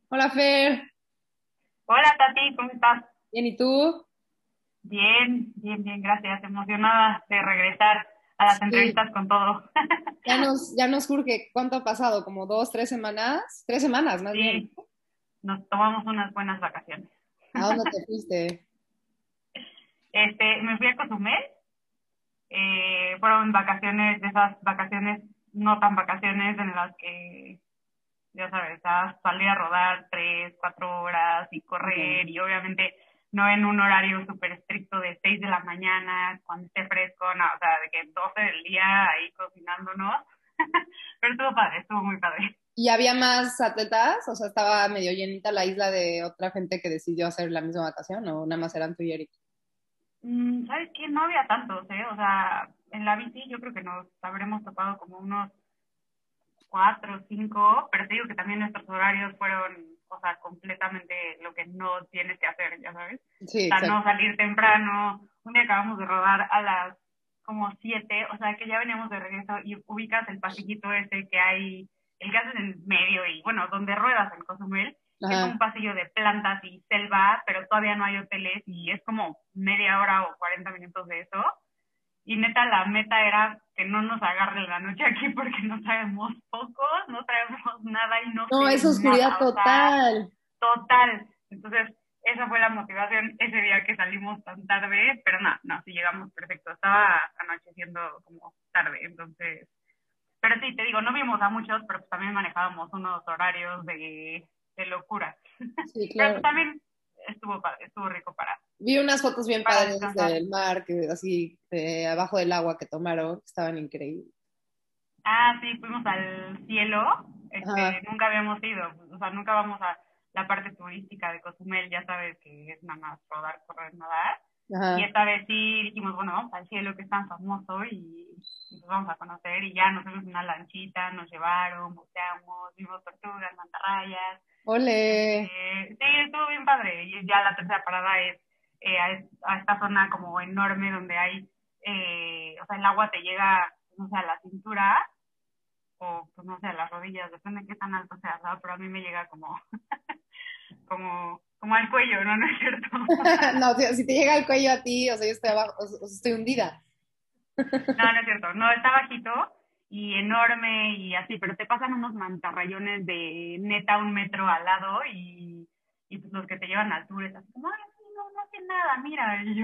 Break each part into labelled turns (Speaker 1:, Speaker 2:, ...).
Speaker 1: Hola Fer,
Speaker 2: Hola Tati, ¿cómo estás?
Speaker 1: bien, ¿y tú?
Speaker 2: Bien, bien, bien, gracias. Emocionada de regresar a las
Speaker 1: Sí,
Speaker 2: entrevistas con todo.
Speaker 1: ya nos surge, ¿cuánto ha pasado? ¿Como 2, 3 semanas? 3 semanas más bien.
Speaker 2: Sí, nos tomamos unas buenas vacaciones.
Speaker 1: ¿A dónde te fuiste?
Speaker 2: Me fui a Cozumel, fueron vacaciones, de esas vacaciones, no tan vacaciones en las que, ya sabes, salir a rodar 3, 4 horas y
Speaker 1: No.
Speaker 2: correr y obviamente no en un horario súper estricto de 6 de la mañana, cuando esté fresco, no, o sea, de que 12 del día ahí cocinándonos. Pero estuvo padre, estuvo muy padre.
Speaker 1: ¿Y había más atletas? O sea, ¿estaba medio llenita la isla de otra gente que decidió hacer la misma vacación o nada más eran tú y Eric?
Speaker 2: ¿Sabes qué? No había tantos, ¿eh? O sea, en la bici yo creo que nos habremos topado como unos 4 o 5, pero te digo que también nuestros horarios fueron, o sea, completamente lo que no tienes que hacer, ya sabes.
Speaker 1: Sí,
Speaker 2: O sea,
Speaker 1: exacto.
Speaker 2: no salir temprano. Un día acabamos de rodar a las como 7, o sea, que ya veníamos de regreso y ubicas el pasillito ese que hay, el que haces en medio y, bueno, donde ruedas en Cozumel, que es como un
Speaker 1: Ajá.
Speaker 2: pasillo de plantas y selva, pero todavía no hay hoteles y es como media hora o 40 minutos de eso. Y neta, la meta era que no nos agarre la noche aquí porque no traemos focos, no traemos nada y no se
Speaker 1: No, es
Speaker 2: ve
Speaker 1: oscuridad
Speaker 2: nada, o sea,
Speaker 1: total.
Speaker 2: total. Entonces, esa fue la motivación ese día que salimos tan tarde, pero no, no, sí llegamos perfecto. Estaba anocheciendo como tarde, entonces, pero sí, te digo, no vimos a muchos, pero pues también manejábamos unos horarios de locura.
Speaker 1: Sí,
Speaker 2: Pero pues
Speaker 1: claro.
Speaker 2: también estuvo padre, estuvo rico
Speaker 1: Vi unas fotos bien
Speaker 2: para
Speaker 1: padres
Speaker 2: descansar.
Speaker 1: del mar, que así, abajo del agua que tomaron, que estaban increíbles.
Speaker 2: Ah, sí, fuimos al cielo.
Speaker 1: Ajá,
Speaker 2: Nunca habíamos ido, o sea, nunca vamos a la parte turística de Cozumel, ya sabes que es nada más rodar, correr, nadar. Y
Speaker 1: ajá.
Speaker 2: esta vez sí dijimos, bueno, vamos al cielo que es tan famoso y pues vamos a conocer. Y ya nos fuimos en una lanchita, nos llevaron, buceamos, vimos tortugas, mantarrayas.
Speaker 1: Ole.
Speaker 2: Sí, estuvo bien padre. Y ya la tercera parada es a esta zona como enorme donde hay, o sea, el agua te llega, no sé, a la cintura o pues no sé, a las rodillas, depende de qué tan alto sea, ¿sabes? Pero a mí me llega como, como al cuello, ¿no? No es cierto.
Speaker 1: No, si te llega el cuello a ti, o sea, yo estoy abajo, o sea, estoy hundida.
Speaker 2: No, no es cierto. No, está bajito y enorme y así, pero te pasan unos mantarrayones de neta 1 metro al lado y pues los que te llevan al tour es así como, ay, sí, no, no hace nada, mira, y yo,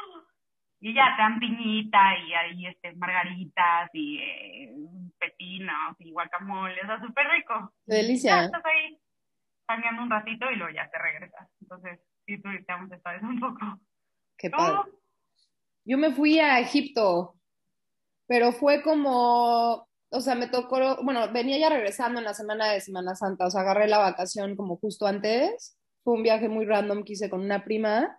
Speaker 2: y ya te dan piñita y ahí margaritas y pepinos y guacamole, o sea, súper rico.
Speaker 1: Qué
Speaker 2: Y ya
Speaker 1: delicia.
Speaker 2: estás ahí cambiando un ratito y luego ya te regresas. Entonces, sí, turisteamos esta vez un poco.
Speaker 1: Qué
Speaker 2: ¿Tú?
Speaker 1: padre. Yo me fui a Egipto, pero fue como, o sea, me tocó, bueno, venía ya regresando en la semana de Semana Santa, o sea, agarré la vacación como justo antes. Fue un viaje muy random que hice con una prima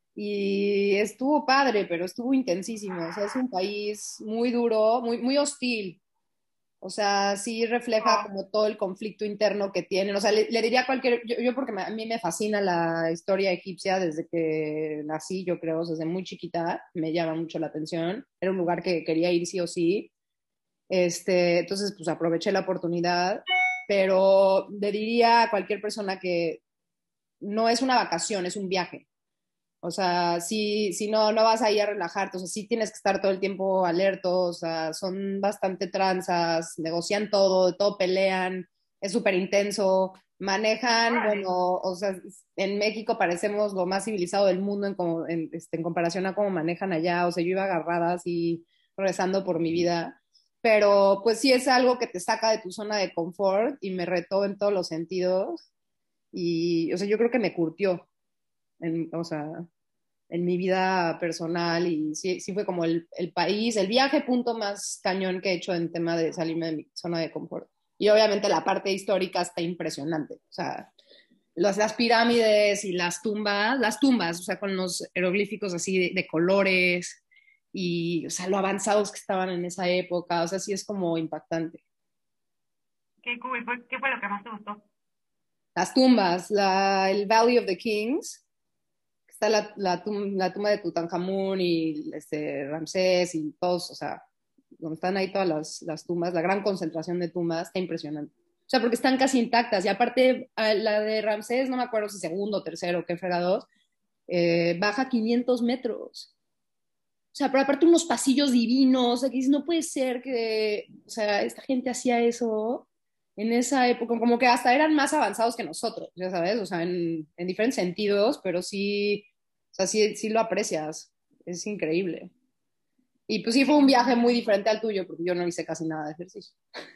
Speaker 1: y estuvo padre, pero estuvo intensísimo. O sea, es un país muy duro, muy, muy hostil. O sea, sí refleja
Speaker 2: Oh,
Speaker 1: como todo el conflicto interno que tienen. O sea, le diría a cualquier, yo porque a mí me fascina la historia egipcia desde que nací, yo creo, o sea, desde muy chiquita, me llama mucho la atención. Era un lugar que quería ir sí o sí. Entonces, pues aproveché la oportunidad, pero le diría a cualquier persona que no es una vacación, es un viaje. O sea, si no vas ahí a relajarte, o sea, sí tienes que estar todo el tiempo alerto, o sea, son bastante tranzas, negocian todo, de todo pelean, es súper intenso, manejan, bueno,
Speaker 2: órale.
Speaker 1: o sea, en México parecemos lo más civilizado del mundo en comparación a cómo manejan allá, o sea, yo iba agarrada así, rezando por mi vida, pero pues sí es algo que te saca de tu zona de confort y me retó en todos los sentidos y, o sea, yo creo que me curtió, o sea, en mi vida personal y sí, sí fue como el país, el viaje punto más cañón que he hecho en tema de salirme de mi zona de confort. Y obviamente la parte histórica está impresionante. O sea, las pirámides y las tumbas, o sea, con los jeroglíficos así de colores y, o sea, lo avanzados que estaban en esa época, o sea, sí es como impactante.
Speaker 2: Qué cool. ¿Qué fue lo que más te gustó?
Speaker 1: Las tumbas, el Valley of the Kings, está la tumba de Tutankamón y Ramsés y todos, o sea, donde están ahí todas las tumbas, la gran concentración de tumbas, está impresionante. O sea, porque están casi intactas. Y aparte, la de Ramsés, no me acuerdo si segundo, tercero, qué fregados, baja 500 metros. O sea, pero aparte unos pasillos divinos, o sea, que dices, no puede ser que, o sea, esta gente hacía eso en esa época, como que hasta eran más avanzados que nosotros, ya sabes, o sea, en diferentes sentidos, pero sí, o sea, sí lo aprecias, es increíble. Y pues sí fue un viaje muy diferente al tuyo, porque yo no hice casi nada de ejercicio.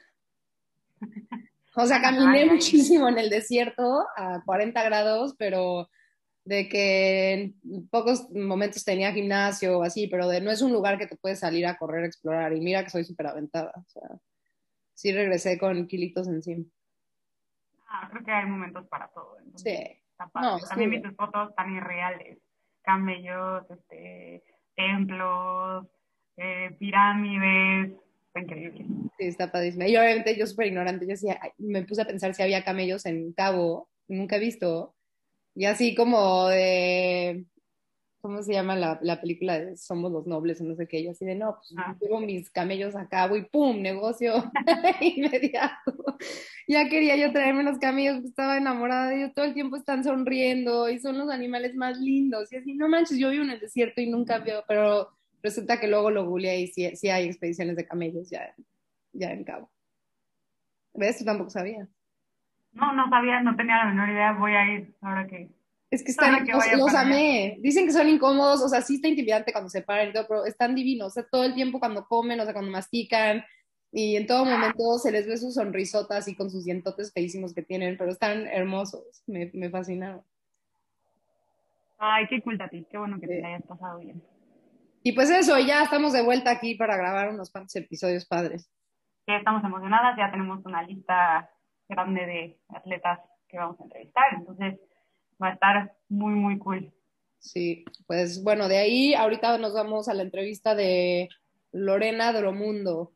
Speaker 1: O sea,
Speaker 2: Bueno,
Speaker 1: caminé
Speaker 2: ay, ay.
Speaker 1: muchísimo en el desierto a 40 grados, pero de que en pocos momentos tenía gimnasio o así, pero no es un lugar que te puedes salir a correr, a explorar. Y mira que soy súper aventada. O sea, sí regresé con kilitos encima.
Speaker 2: Creo que hay momentos para todo,
Speaker 1: Sí,
Speaker 2: entonces está
Speaker 1: no,
Speaker 2: padre. También
Speaker 1: estuvo
Speaker 2: vi
Speaker 1: bien.
Speaker 2: tus fotos tan irreales, camellos, templos, pirámides, está increíble.
Speaker 1: Sí, está padrísimo. Y obviamente yo súper ignorante, yo decía, ay, me puse a pensar si había camellos en Cabo, nunca he visto. Y así como de ¿cómo se llama la película de Somos los Nobles o no sé qué? Y así de, no, pues
Speaker 2: Ah,
Speaker 1: llevo mis camellos a cabo y ¡pum! Negocio inmediato. Ya quería yo traerme los camellos, porque estaba enamorada de ellos, todo el tiempo están sonriendo y son los animales más lindos. Y así, no manches, yo vivo en el desierto y nunca veo, pero resulta que luego lo googleé y sí hay expediciones de camellos ya en Cabo. ¿Ves? Tú tampoco sabías.
Speaker 2: no, no sabía, no tenía la menor idea, voy a ir
Speaker 1: Es que están,
Speaker 2: ahora que vaya
Speaker 1: los
Speaker 2: para allá.
Speaker 1: amé. Dicen que son incómodos, o sea, sí está intimidante cuando se paran y todo, pero están divinos. O sea, todo el tiempo cuando comen, o sea, cuando mastican, y en todo momento se les ve sus sonrisotas y con sus dientotes feísimos que tienen, pero están hermosos. Me fascinaron.
Speaker 2: Ay, qué cool, Tati, qué bueno que te la
Speaker 1: Eh,
Speaker 2: hayas pasado bien.
Speaker 1: y pues eso, ya estamos de vuelta aquí para grabar unos cuantos episodios padres.
Speaker 2: Ya estamos emocionadas, ya tenemos una lista grande de atletas que vamos a entrevistar, entonces va a estar muy, muy cool.
Speaker 1: Sí, pues bueno, de ahí ahorita nos vamos a la entrevista de Lorena Dromundo.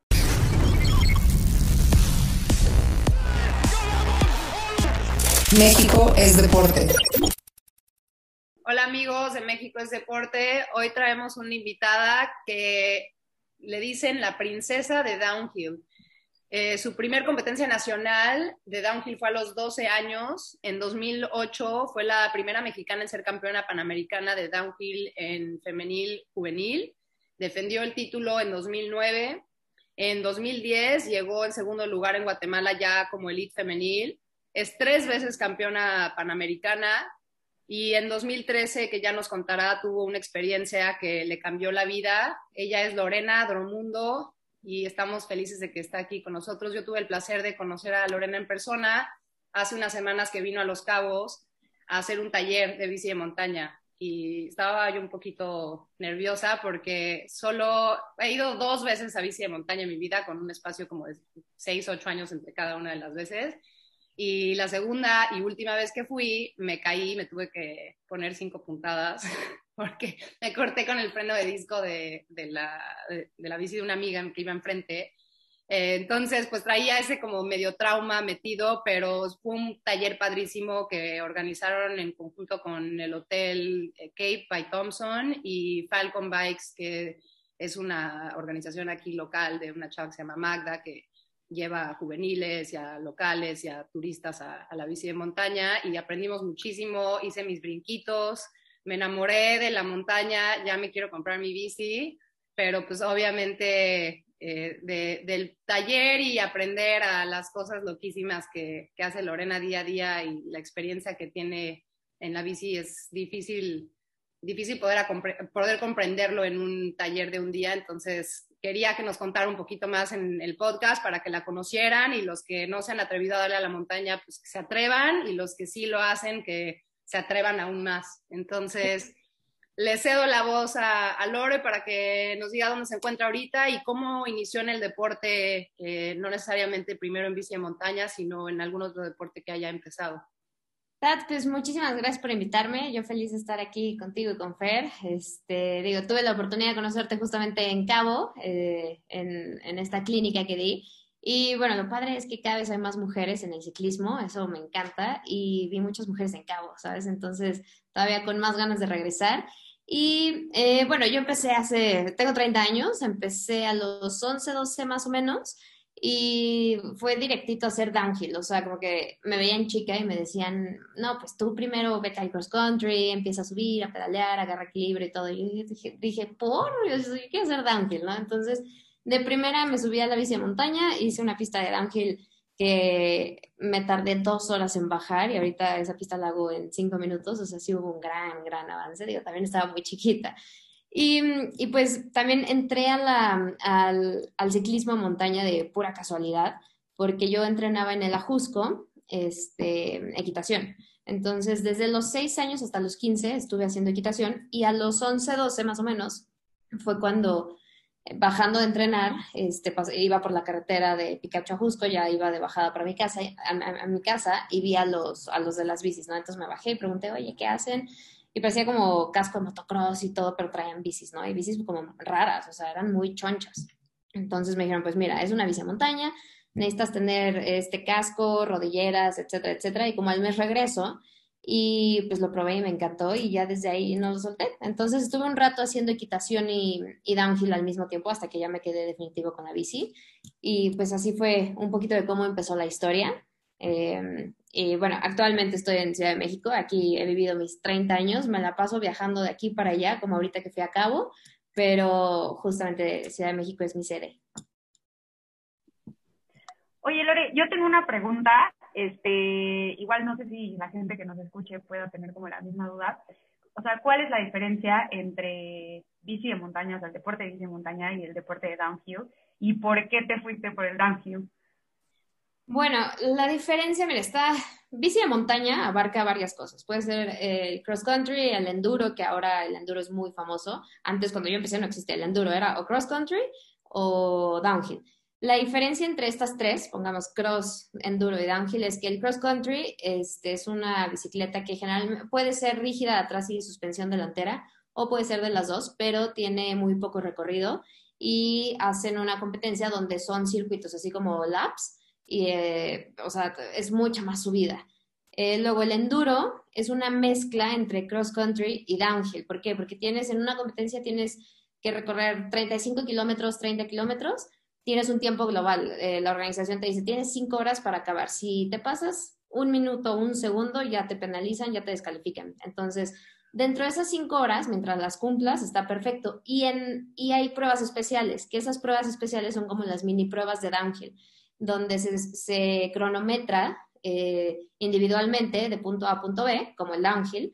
Speaker 1: México es deporte. Hola amigos de México es Deporte. Hoy traemos una invitada que le dicen la princesa de Downhill. Su primer competencia nacional de Downhill fue a los 12 años. En 2008 fue la primera mexicana en ser campeona panamericana de Downhill en femenil juvenil. Defendió el título en 2009. En 2010 llegó en segundo lugar en Guatemala ya como elite femenil. Es 3 veces campeona panamericana y en 2013, que ya nos contará, tuvo una experiencia que le cambió la vida. Ella es Lorena Dromundo y estamos felices de que está aquí con nosotros. Yo tuve el placer de conocer a Lorena en persona hace unas semanas que vino a Los Cabos a hacer un taller de bici de montaña y estaba yo un poquito nerviosa porque solo he ido 2 veces a bici de montaña en mi vida con un espacio como de 6, 8 años entre cada una de las veces. Y la segunda y última vez que fui, me caí, me tuve que poner 5 puntadas porque me corté con el freno de disco de la bici de una amiga que iba enfrente. Entonces, pues traía ese como medio trauma metido, pero fue un taller padrísimo que organizaron en conjunto con el hotel Cape by Thompson y Falcon Bikes, que es una organización aquí local de una chava que se llama Magda, que lleva a juveniles y a locales y a turistas a la bici de montaña y aprendimos muchísimo, hice mis brinquitos, me enamoré de la montaña, ya me quiero comprar mi bici, pero pues obviamente del taller y aprender a las cosas loquísimas que hace Lorena día a día y la experiencia que tiene en la bici es difícil poder comprenderlo en un taller de un día, entonces quería que nos contara un poquito más en el podcast para que la conocieran y los que no se han atrevido a darle a la montaña, pues que se atrevan y los que sí lo hacen, que se atrevan aún más. Entonces, le cedo la voz a Lore para que nos diga dónde se encuentra ahorita y cómo inició en el deporte, no necesariamente primero en bici de montaña, sino en algún otro deporte que haya empezado.
Speaker 3: Tat, pues muchísimas gracias por invitarme. Yo feliz de estar aquí contigo y con Fer. Tuve la oportunidad de conocerte justamente en Cabo, en esta clínica que di. Y bueno, lo padre es que cada vez hay más mujeres en el ciclismo, eso me encanta. Y vi muchas mujeres en Cabo, ¿sabes? Entonces, todavía con más ganas de regresar. Y bueno, yo tengo 30 años, empecé a los 11, 12 más o menos. y fue directito a hacer downhill, o sea, como que me veían chica y me decían, no, pues tú primero vete al cross country, empieza a subir, a pedalear, agarra equilibrio y todo. Y yo dije, yo quiero hacer downhill, ¿no? Entonces, de primera me subí a la bici de montaña, hice una pista de downhill que me tardé 2 horas en bajar y ahorita esa pista la hago en 5 minutos, o sea, sí hubo un gran avance, digo, también estaba muy chiquita. Y, y pues también entré al ciclismo a montaña de pura casualidad, porque yo entrenaba en el Ajusco, equitación. Entonces, desde los 6 años hasta los 15 estuve haciendo equitación y a los 11 12 más o menos fue cuando bajando de entrenar, iba por la carretera de Picacho a Jusco, ya iba de bajada para mi casa, a mi casa y vi a los de las bicis, ¿no? Entonces me bajé y pregunté, oye, ¿qué hacen? Y parecía como casco de motocross y todo, pero traían bicis, ¿no? Y bicis como raras, o sea, eran muy chonchas. Entonces me dijeron, pues mira, es una bici de montaña, necesitas tener este casco, rodilleras, etcétera, etcétera. Y como al mes regreso, y pues lo probé y me encantó y ya desde ahí no lo solté. Entonces estuve un rato haciendo equitación y downhill al mismo tiempo hasta que ya me quedé definitivo con la bici. Y pues así fue un poquito de cómo empezó la historia. Y bueno, actualmente estoy en Ciudad de México, aquí he vivido mis 30 años, me la paso viajando de aquí para allá, como ahorita que fui a Cabo, pero justamente Ciudad de México es mi sede.
Speaker 2: Oye, Lore, yo tengo una pregunta, igual no sé si la gente que nos escuche pueda tener como la misma duda. O sea, ¿cuál es la diferencia entre bici de montaña, o sea, el deporte de bici de montaña y el deporte de downhill? ¿Y por qué te fuiste por el downhill?
Speaker 3: Bueno, la diferencia, mira, bici de montaña abarca varias cosas. Puede ser el cross country, el enduro, que ahora el enduro es muy famoso. Antes, cuando yo empecé, no existía el enduro, era o cross country o downhill. La diferencia entre estas tres, pongamos cross, enduro y downhill, es que el cross country es una bicicleta que generalmente puede ser rígida de atrás y suspensión delantera, o puede ser de las dos, pero tiene muy poco recorrido y hacen una competencia donde son circuitos, así como laps y, o sea, es mucha más subida. Luego el enduro es una mezcla entre cross country y downhill. ¿Por qué? Porque en una competencia tienes que recorrer 35 kilómetros, 30 kilómetros, tienes un tiempo global. La organización te dice, tienes 5 horas para acabar. Si te pasas un minuto, un segundo, ya te penalizan, ya te descalifican. Entonces, dentro de esas 5 horas, mientras las cumplas, está perfecto. Y hay pruebas especiales, que esas pruebas especiales son como las mini pruebas de downhill donde se cronometra individualmente de punto A a punto B, como el downhill,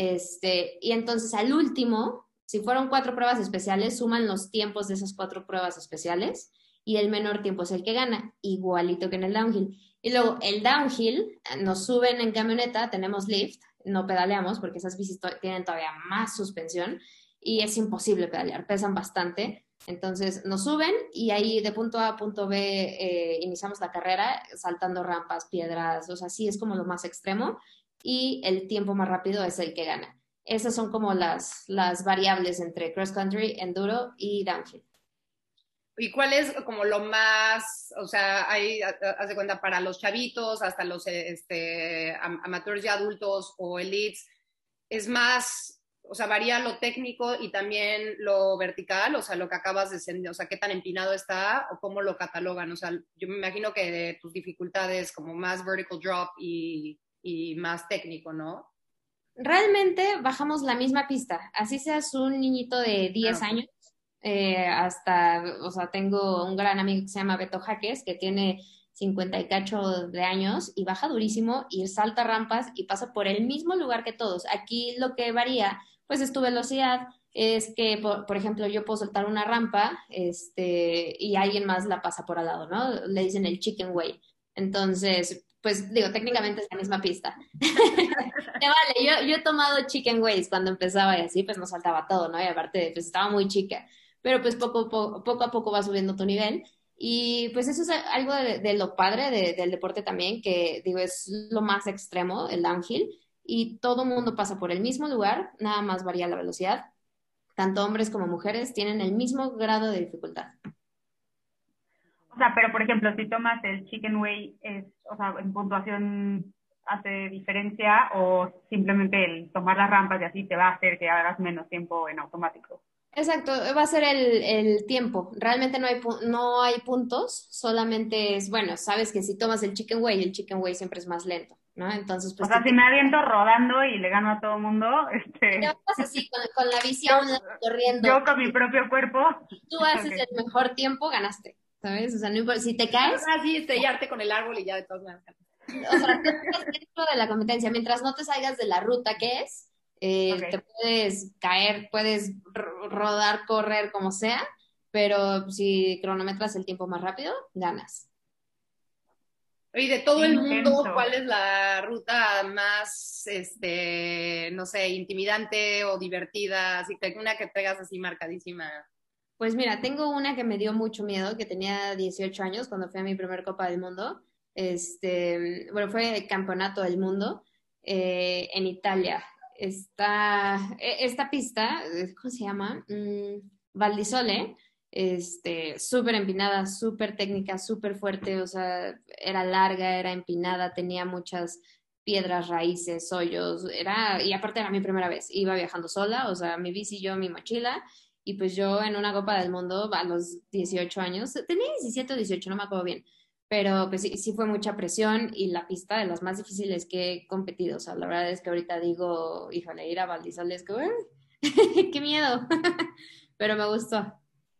Speaker 3: y entonces al último, si fueron 4 pruebas especiales, suman los tiempos de esas 4 pruebas especiales y el menor tiempo es el que gana, igualito que en el downhill. Y luego el downhill, nos suben en camioneta, tenemos lift, no pedaleamos porque esas bicis tienen todavía más suspensión y es imposible pedalear, pesan bastante. Entonces nos suben y ahí de punto A a punto B iniciamos la carrera saltando rampas, piedras, o sea, sí es como lo más extremo y el tiempo más rápido es el que gana. Esas son como las variables entre cross country, enduro y downhill.
Speaker 1: ¿Y cuál es como lo más, o sea, hay, haz de cuenta, para los chavitos, hasta los amateurs y adultos o elites, es más, o sea, varía lo técnico y también lo vertical, o sea, lo que acabas de descender, o sea, qué tan empinado está o cómo lo catalogan, o sea, yo me imagino que de tus dificultades como más vertical drop y más técnico, ¿no?
Speaker 3: Realmente bajamos la misma pista, así seas un niñito de
Speaker 1: Ah,
Speaker 3: 10
Speaker 1: ok.
Speaker 3: años, o sea, tengo un gran amigo que se llama Beto Jaques, que tiene 50 y cacho de años y baja durísimo y salta rampas y pasa por el mismo lugar que todos. Aquí lo que varía, pues es tu velocidad, es que, por ejemplo, yo puedo saltar una rampa, y alguien más la pasa por al lado, ¿no? Le dicen el chicken way. Entonces, pues digo, técnicamente es la misma pista. Te vale, yo he tomado chicken ways cuando empezaba y así, pues nos faltaba todo, ¿no? Y aparte, pues estaba muy chica, pero pues poco a poco va subiendo tu nivel. Y pues eso es algo de lo padre del deporte también, que digo, es lo más extremo, el downhill, y todo mundo pasa por el mismo lugar, nada más varía la velocidad. Tanto hombres como mujeres tienen el mismo grado de dificultad.
Speaker 2: O sea, pero por ejemplo, si tomas el Chicken Way, o sea, en puntuación hace diferencia o simplemente el tomar las rampas y así te va a hacer que hagas menos tiempo en automático.
Speaker 3: Exacto, va a ser el tiempo. Realmente no hay puntos, solamente es, bueno, sabes que si tomas el chicken way siempre es más lento, ¿no? Entonces,
Speaker 2: O
Speaker 3: pues
Speaker 2: sea, si me aviento rodando y le gano a todo mundo,
Speaker 3: si te vas así con la bici
Speaker 2: yo,
Speaker 3: a un lado corriendo,
Speaker 2: yo con mi propio cuerpo,
Speaker 3: tú haces
Speaker 2: ok.
Speaker 3: el mejor tiempo, ganaste, ¿sabes? O sea, no importa, si te caes,
Speaker 1: Así estrellarte con el árbol y ya de todas maneras.
Speaker 3: o sea, tú estás dentro de la competencia, mientras no te salgas de la ruta que es, te
Speaker 2: Ok.
Speaker 3: puedes caer, puedes rodar, correr, como sea, pero si cronometras el tiempo más rápido, ganas.
Speaker 1: Y de
Speaker 2: Qué
Speaker 1: todo el mundo,
Speaker 2: intenso.
Speaker 1: ¿cuál es la ruta más, no sé, intimidante o divertida? Así que una que traigas así marcadísima.
Speaker 3: Pues mira, tengo una que me dio mucho miedo, que tenía 18 años cuando fui a mi primer Copa del Mundo. Bueno, fue el Campeonato del Mundo en Italia. Esta pista, ¿cómo se llama? Val di Sole, súper empinada, súper técnica, súper fuerte, o sea, era larga, era empinada, tenía muchas piedras, raíces, hoyos, y aparte era mi primera vez, iba viajando sola, o sea, mi bici, yo, mi mochila, y pues yo en una Copa del Mundo a los 18 años, tenía 17 o 18, no me acuerdo bien, pero pues sí, sí fue mucha presión y la pista de las más difíciles que he competido. O sea, la verdad es que ahorita digo, híjole, ir a Valdizol es que, qué miedo, pero me gustó.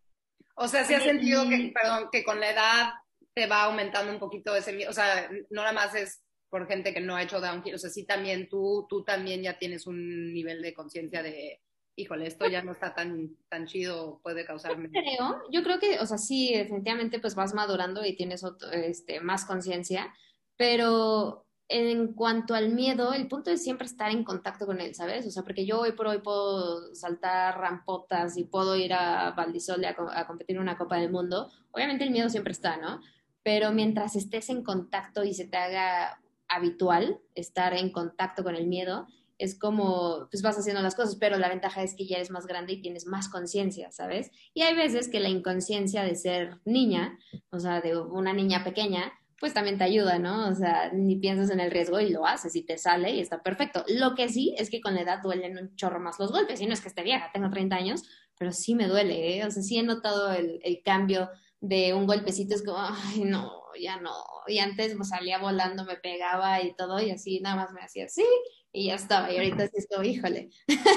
Speaker 1: O sea, sí has
Speaker 2: Oye,
Speaker 1: sentido que,
Speaker 2: y
Speaker 1: perdón, que con la edad te va aumentando un poquito ese miedo. O sea, no nada más es por gente que no ha hecho downhill. O sea, sí también tú también ya tienes un nivel de conciencia de, híjole, esto ya no está tan chido, puede causarme.
Speaker 3: Yo creo que, o sea, sí, definitivamente pues vas madurando y tienes más conciencia, pero en cuanto al miedo, el punto es siempre estar en contacto con él, ¿sabes? O sea, porque yo hoy por hoy puedo saltar rampotas y puedo ir a Valdisole a competir en una Copa del Mundo. Obviamente el miedo siempre está, ¿no? Pero mientras estés en contacto y se te haga habitual estar en contacto con el miedo, es como, pues vas haciendo las cosas, pero la ventaja es que ya eres más grande y tienes más conciencia, ¿sabes? Y hay veces que la inconsciencia de ser niña, o sea, de una niña pequeña, pues también te ayuda, ¿no? O sea, ni piensas en el riesgo y lo haces y te sale y está perfecto. Lo que sí es que con la edad duelen un chorro más los golpes, y no es que esté vieja, tengo 30 años, pero sí me duele, ¿eh? O sea, sí he notado el cambio de un golpecito, es como, ay, no, ya no. Y antes me salía volando, me pegaba y todo, y así nada más me hacía así, y ya estaba. Y ahorita sí es como, híjole,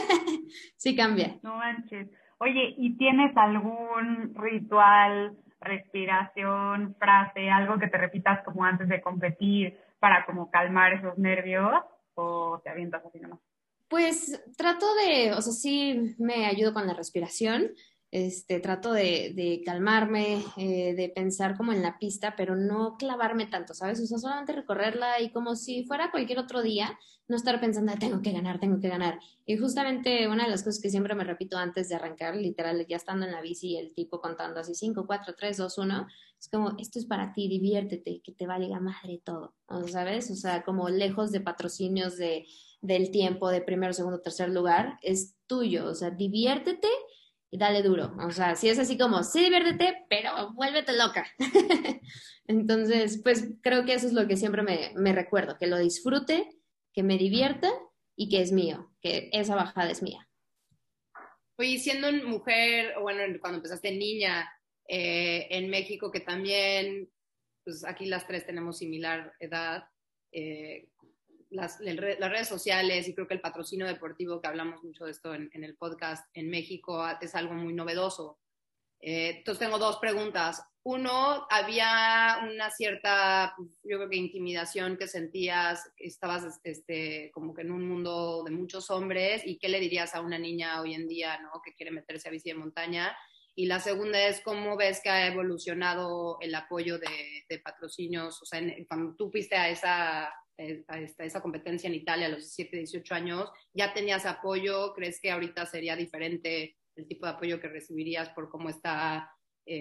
Speaker 3: sí cambia.
Speaker 2: no manches. Oye, ¿y tienes algún ritual, respiración, frase, algo que te repitas como antes de competir para como calmar esos nervios? ¿O te avientas así nomás?
Speaker 3: Pues trato o sea, sí me ayudo con la respiración, trato de calmarme, de pensar como en la pista, pero no clavarme tanto, ¿sabes? O sea, solamente recorrerla y como si fuera cualquier otro día, no estar pensando, tengo que ganar, tengo que ganar. Y justamente una de las cosas que siempre me repito antes de arrancar, literal, ya estando en la bici, el tipo contando así 5 4 3 2 1 es como, esto es para ti, diviértete, que te valga madre todo, ¿sabes? O sea, como lejos de patrocinios del tiempo de primero, segundo, tercer lugar, es tuyo. O sea, diviértete y dale duro. O sea, si es así como, sí, diviértete, pero vuélvete loca. Entonces, pues creo que eso es lo que siempre me recuerdo, que lo disfrute, que me divierta y que es mío, que esa bajada es mía.
Speaker 1: Oye, siendo mujer, o bueno, cuando empezaste niña, en México, que también, pues aquí las tres tenemos similar edad, eh, las redes sociales y creo que el patrocinio deportivo, que hablamos mucho de esto en el podcast, en México es algo muy novedoso. Entonces tengo dos preguntas. Uno, había una cierta, pues, yo creo que intimidación que sentías, que estabas como que en un mundo de muchos hombres, y qué le dirías a una niña hoy en día, ¿no? Que quiere meterse a bici de montaña. Y la segunda es cómo ves que ha evolucionado el apoyo de patrocinios, o sea, cuando tú fuiste a esa competencia en Italia a los 17, 18 años, ¿ya tenías apoyo? ¿Crees que ahorita sería diferente el tipo de apoyo que recibirías por cómo está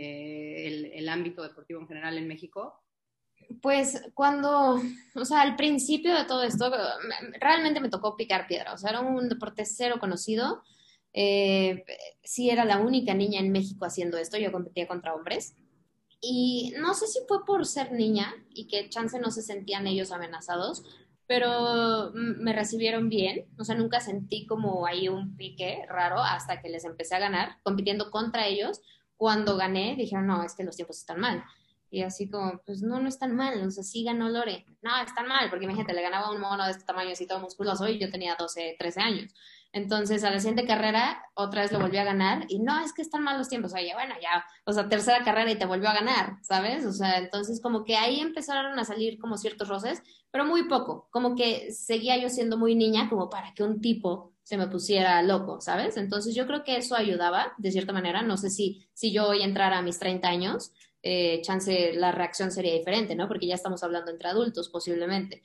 Speaker 1: el ámbito deportivo en general en México?
Speaker 3: Pues o sea, al principio de todo esto, realmente me tocó picar piedra, o sea, era un deporte cero conocido. Eh, sí, era la única niña en México haciendo esto, yo competía contra hombres. Y no sé si fue por ser niña y que chance no se sentían ellos amenazados, pero me recibieron bien, o sea, nunca sentí como ahí un pique raro hasta que les empecé a ganar, compitiendo contra ellos. Cuando gané, dijeron, no, es que los tiempos están mal. Y así como, pues no, no están mal, o sea, sí ganó Lore. No, están mal, porque imagínate, le ganaba a un mono de este tamaño así todo musculoso y yo tenía 12, 13 años. Entonces, a la siguiente carrera, otra vez lo volví a ganar y no, es que están mal los tiempos. Oye, bueno, ya, o sea, tercera carrera y te volvió a ganar, ¿sabes? O sea, entonces como que ahí empezaron a salir como ciertos roces, pero muy poco. Como que seguía yo siendo muy niña como para que un tipo se me pusiera loco, ¿sabes? Entonces yo creo que eso ayudaba, de cierta manera. No sé si yo hoy entrara a mis 30 años, chance la reacción sería diferente, ¿no? Porque ya estamos hablando entre adultos, posiblemente.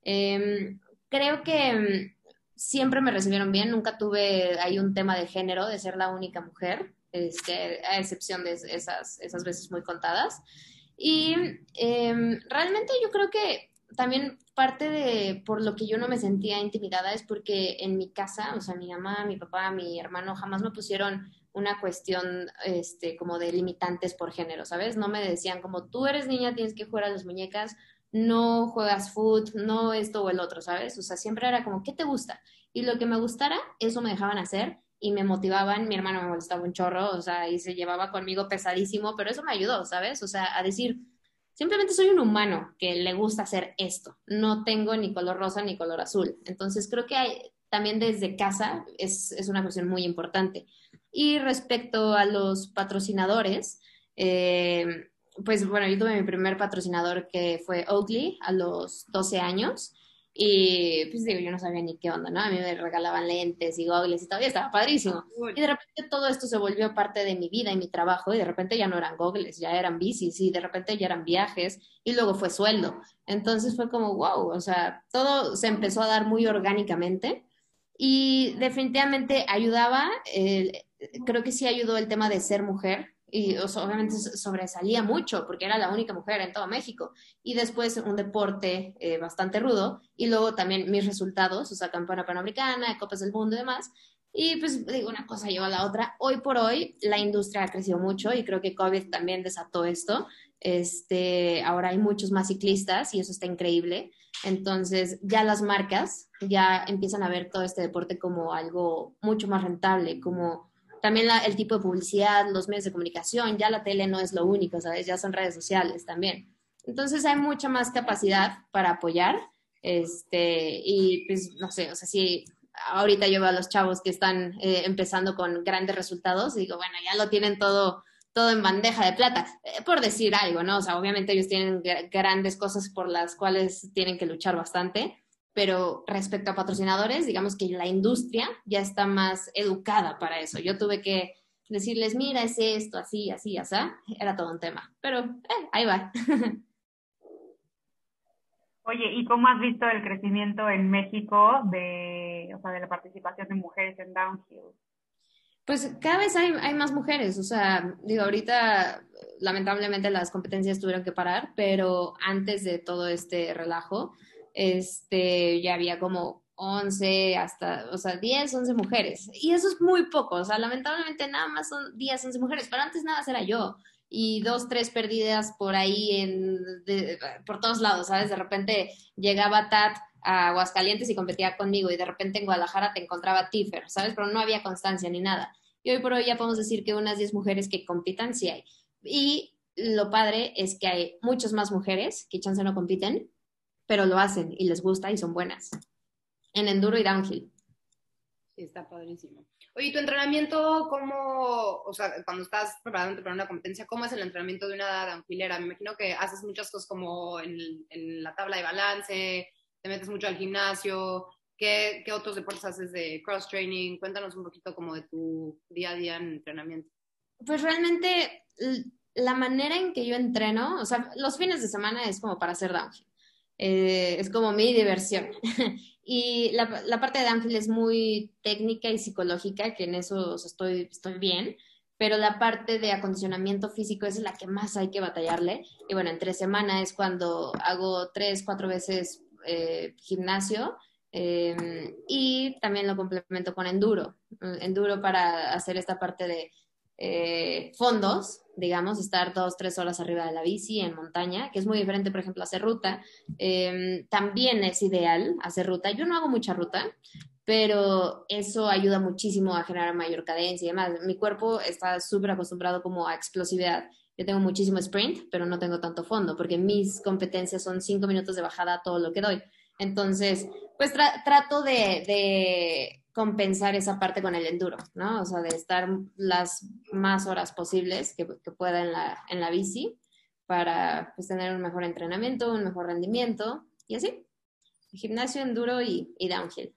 Speaker 3: Creo que siempre me recibieron bien, nunca tuve ahí un tema de género, de ser la única mujer, a excepción de esas veces muy contadas. Y realmente yo creo que también parte de por lo que yo no me sentía intimidada es porque en mi casa, o sea, mi mamá, mi papá, mi hermano jamás me pusieron una cuestión como de limitantes por género, ¿sabes? No me decían como tú eres niña, tienes que jugar a las muñecas, no juegas foot, no esto o el otro, ¿sabes? O sea, siempre era como, ¿qué te gusta? Y lo que me gustara, eso me dejaban hacer y me motivaban. Mi hermano me molestaba un chorro, o sea, y se llevaba conmigo pesadísimo, pero eso me ayudó, ¿sabes? O sea, a decir, simplemente soy un humano que le gusta hacer esto. No tengo ni color rosa ni color azul. Entonces creo que también desde casa es una cuestión muy importante. Y respecto a los patrocinadores, pues bueno, yo tuve mi primer patrocinador que fue Oakley a los 12 años. Y pues digo, yo no sabía ni qué onda, ¿no? A mí me regalaban lentes y gogles y todo, y estaba padrísimo. Y de repente todo esto se volvió parte de mi vida y mi trabajo, y de repente ya no eran gogles, ya eran bicis, y de repente ya eran viajes, y luego fue sueldo. Entonces fue como, wow, o sea, todo se empezó a dar muy orgánicamente, y definitivamente ayudaba, creo que sí ayudó el tema de ser mujer, y o sea, obviamente sobresalía mucho, porque era la única mujer en todo México y después un deporte bastante rudo y luego también mis resultados, o sea, campeona panamericana, Copas del Mundo y demás. Y pues digo, una cosa lleva a la otra. Hoy por hoy la industria ha crecido mucho y creo que COVID también desató esto. Ahora hay muchos más ciclistas y eso está increíble. Entonces ya las marcas ya empiezan a ver todo este deporte como algo mucho más rentable, como también el tipo de publicidad, los medios de comunicación, ya la tele no es lo único, ¿sabes? Ya son redes sociales también. Entonces hay mucha más capacidad para apoyar, y pues no sé, o sea, sí, ahorita yo veo a los chavos que están empezando con grandes resultados y digo, bueno, ya lo tienen todo en bandeja de plata, por decir algo, ¿no? O sea, obviamente ellos tienen grandes cosas por las cuales tienen que luchar bastante, pero respecto a patrocinadores, digamos que la industria ya está más educada para eso. Yo tuve que decirles, mira, es esto, así, así, así, era todo un tema, pero ahí va.
Speaker 2: Oye, ¿y cómo has visto el crecimiento en México o sea, de la participación de mujeres en downhill?
Speaker 3: Pues cada vez hay más mujeres, o sea, digo, ahorita lamentablemente las competencias tuvieron que parar, pero antes de todo este relajo, ya había como 11 hasta, o sea, 10 11 mujeres. Y eso es muy poco, o sea, lamentablemente nada más son 10 11 mujeres, pero antes nada más era yo. Y dos, tres perdidas por ahí por todos lados, ¿sabes? De repente llegaba Tat a Aguascalientes y competía conmigo y de repente en Guadalajara te encontraba Tifer, ¿sabes? Pero no había constancia ni nada. Y hoy por hoy ya podemos decir que unas 10 mujeres que compitan sí hay. Y lo padre es que hay muchas más mujeres que chance no compiten, pero lo hacen y les gusta y son buenas. En enduro y downhill.
Speaker 1: Sí, está padrísimo. Oye, ¿tu entrenamiento cómo, o sea, cuando estás preparándote para una competencia, cómo es el entrenamiento de una downhillera? Me imagino que haces muchas cosas como en la tabla de balance, te metes mucho al gimnasio. ¿Qué otros deportes haces de cross-training? Cuéntanos un poquito como de tu día a día en entrenamiento.
Speaker 3: Pues realmente la manera en que yo entreno, o sea, los fines de semana es como para hacer downhill. Es como mi diversión. Y la parte de downhill es muy técnica y psicológica, que en eso o sea, estoy bien, pero la parte de acondicionamiento físico es la que más hay que batallarle. Y bueno, entre semana es cuando hago 3, 4 veces gimnasio, y también lo complemento con enduro. Enduro para hacer esta parte de fondos, digamos, estar 2, 3 horas arriba de la bici en montaña, que es muy diferente, por ejemplo, hacer ruta. También es ideal hacer ruta. Yo no hago mucha ruta, pero eso ayuda muchísimo a generar mayor cadencia y demás. Mi cuerpo está súper acostumbrado como a explosividad. Yo tengo muchísimo sprint, pero no tengo tanto fondo, porque mis competencias son 5 minutos de bajada todo lo que doy. Entonces, pues trato de compensar esa parte con el enduro, ¿no? O sea, de estar las más horas posibles que pueda en la bici para pues, tener un mejor entrenamiento, un mejor rendimiento y así. Gimnasio, enduro y downhill.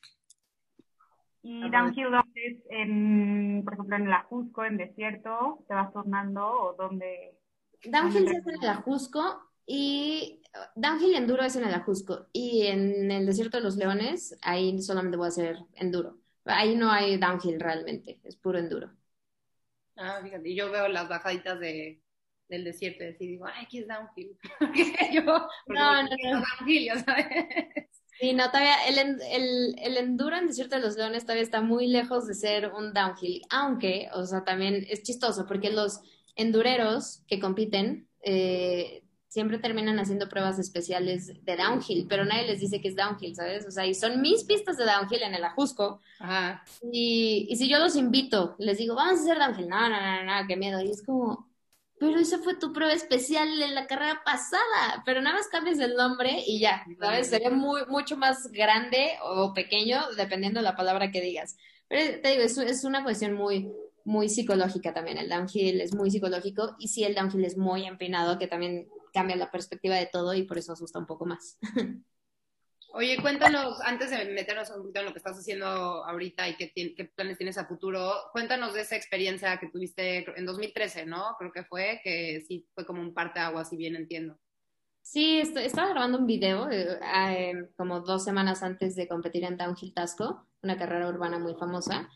Speaker 2: ¿Y downhill dónde es? Por ejemplo, en el Ajusco, en desierto, ¿te vas turnando o dónde?
Speaker 3: Downhill se hace en el Ajusco y downhill enduro es en el Ajusco y en el Desierto de los Leones ahí solamente voy a hacer enduro. Ahí no hay downhill realmente, es puro enduro.
Speaker 1: Ah, fíjate, y yo veo las bajaditas del desierto y así digo, ay, aquí es downhill. yo, porque
Speaker 3: No, no,
Speaker 1: no
Speaker 3: no.
Speaker 1: downhill, ya sabes.
Speaker 3: Sí, no, todavía el enduro en Desierto de los Leones todavía está muy lejos de ser un downhill, aunque, o sea, también es chistoso porque los endureros que compiten siempre terminan haciendo pruebas especiales de downhill, pero nadie les dice que es downhill, ¿sabes? O sea, y son mis pistas de downhill en el Ajusco.
Speaker 1: Ajá.
Speaker 3: Y si yo los invito, les digo, vamos a hacer downhill, no, no, no, no, qué miedo. Y es como, pero esa fue tu prueba especial en la carrera pasada, pero nada más cambies el nombre y ya, ¿sabes? Sería mucho más grande o pequeño, dependiendo de la palabra que digas. Pero te digo, es una cuestión muy psicológica también. El downhill es muy psicológico y sí, el downhill es muy empinado, que también cambia la perspectiva de todo y por eso asusta un poco más.
Speaker 1: Oye, cuéntanos, antes de meternos un poquito en lo que estás haciendo ahorita y qué planes tienes a futuro, cuéntanos de esa experiencia que tuviste en 2013, ¿no? Creo que fue, que sí fue como un parteaguas, si bien entiendo.
Speaker 3: Sí, estaba grabando un video como 2 semanas antes de competir en Downhill Tasco, una carrera urbana muy famosa.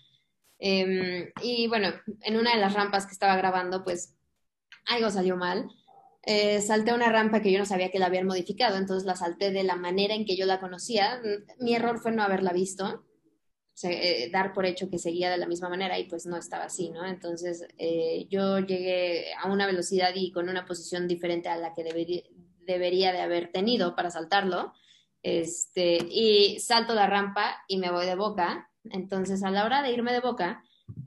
Speaker 3: Y bueno, en una de las rampas que estaba grabando, pues algo salió mal. Salté una rampa que yo no sabía que la habían modificado, entonces la salté de la manera en que yo la conocía. Mi error fue no haberla visto, o sea, dar por hecho que seguía de la misma manera y pues no estaba así, ¿no? Entonces yo llegué a una velocidad y con una posición diferente a la que debería de haber tenido para saltarlo. Y salto la rampa y me voy de boca. Entonces, a la hora de irme de boca,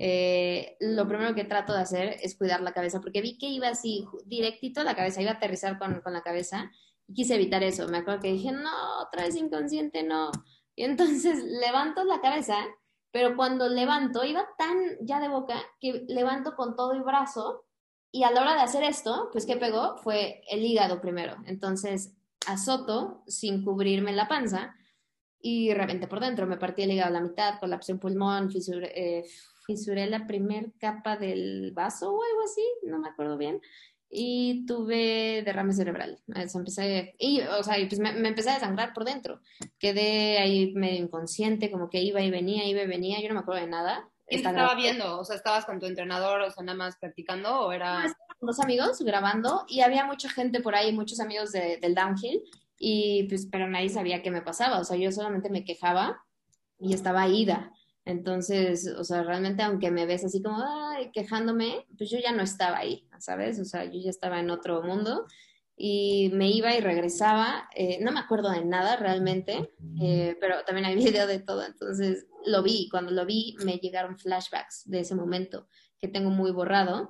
Speaker 3: lo primero que trato de hacer es cuidar la cabeza, porque vi que iba así directito a la cabeza, iba a aterrizar con la cabeza y quise evitar eso. Me acuerdo que dije, no, otra vez inconsciente, no. Y entonces levanto la cabeza, pero cuando levanto, iba tan ya de boca que levanto con todo el brazo y a la hora de hacer esto, pues ¿qué pegó? Fue el hígado primero. Entonces azoto sin cubrirme la panza y reventé por dentro. Me partí el hígado a la mitad, colapsé un pulmón, fisuré la primer capa del vaso o algo así, no me acuerdo bien. Y tuve derrame cerebral. O sea, y pues me empecé a desangrar por dentro. Quedé ahí medio inconsciente, como que iba y venía. Yo no me acuerdo de nada.
Speaker 1: ¿Quién te estaba viendo? O sea, ¿estabas con tu entrenador, o sea, nada más practicando o era...?
Speaker 3: Estaba con dos amigos grabando y había mucha gente por ahí, muchos amigos del downhill, y pues, pero nadie sabía qué me pasaba, o sea, yo solamente me quejaba y estaba ida. Entonces, o sea, realmente aunque me ves así como, ay, quejándome, pues yo ya no estaba ahí, ¿sabes? O sea, yo ya estaba en otro mundo y me iba y regresaba. No me acuerdo de nada realmente, pero también hay video de todo, entonces lo vi. Cuando lo vi me llegaron flashbacks de ese momento que tengo muy borrado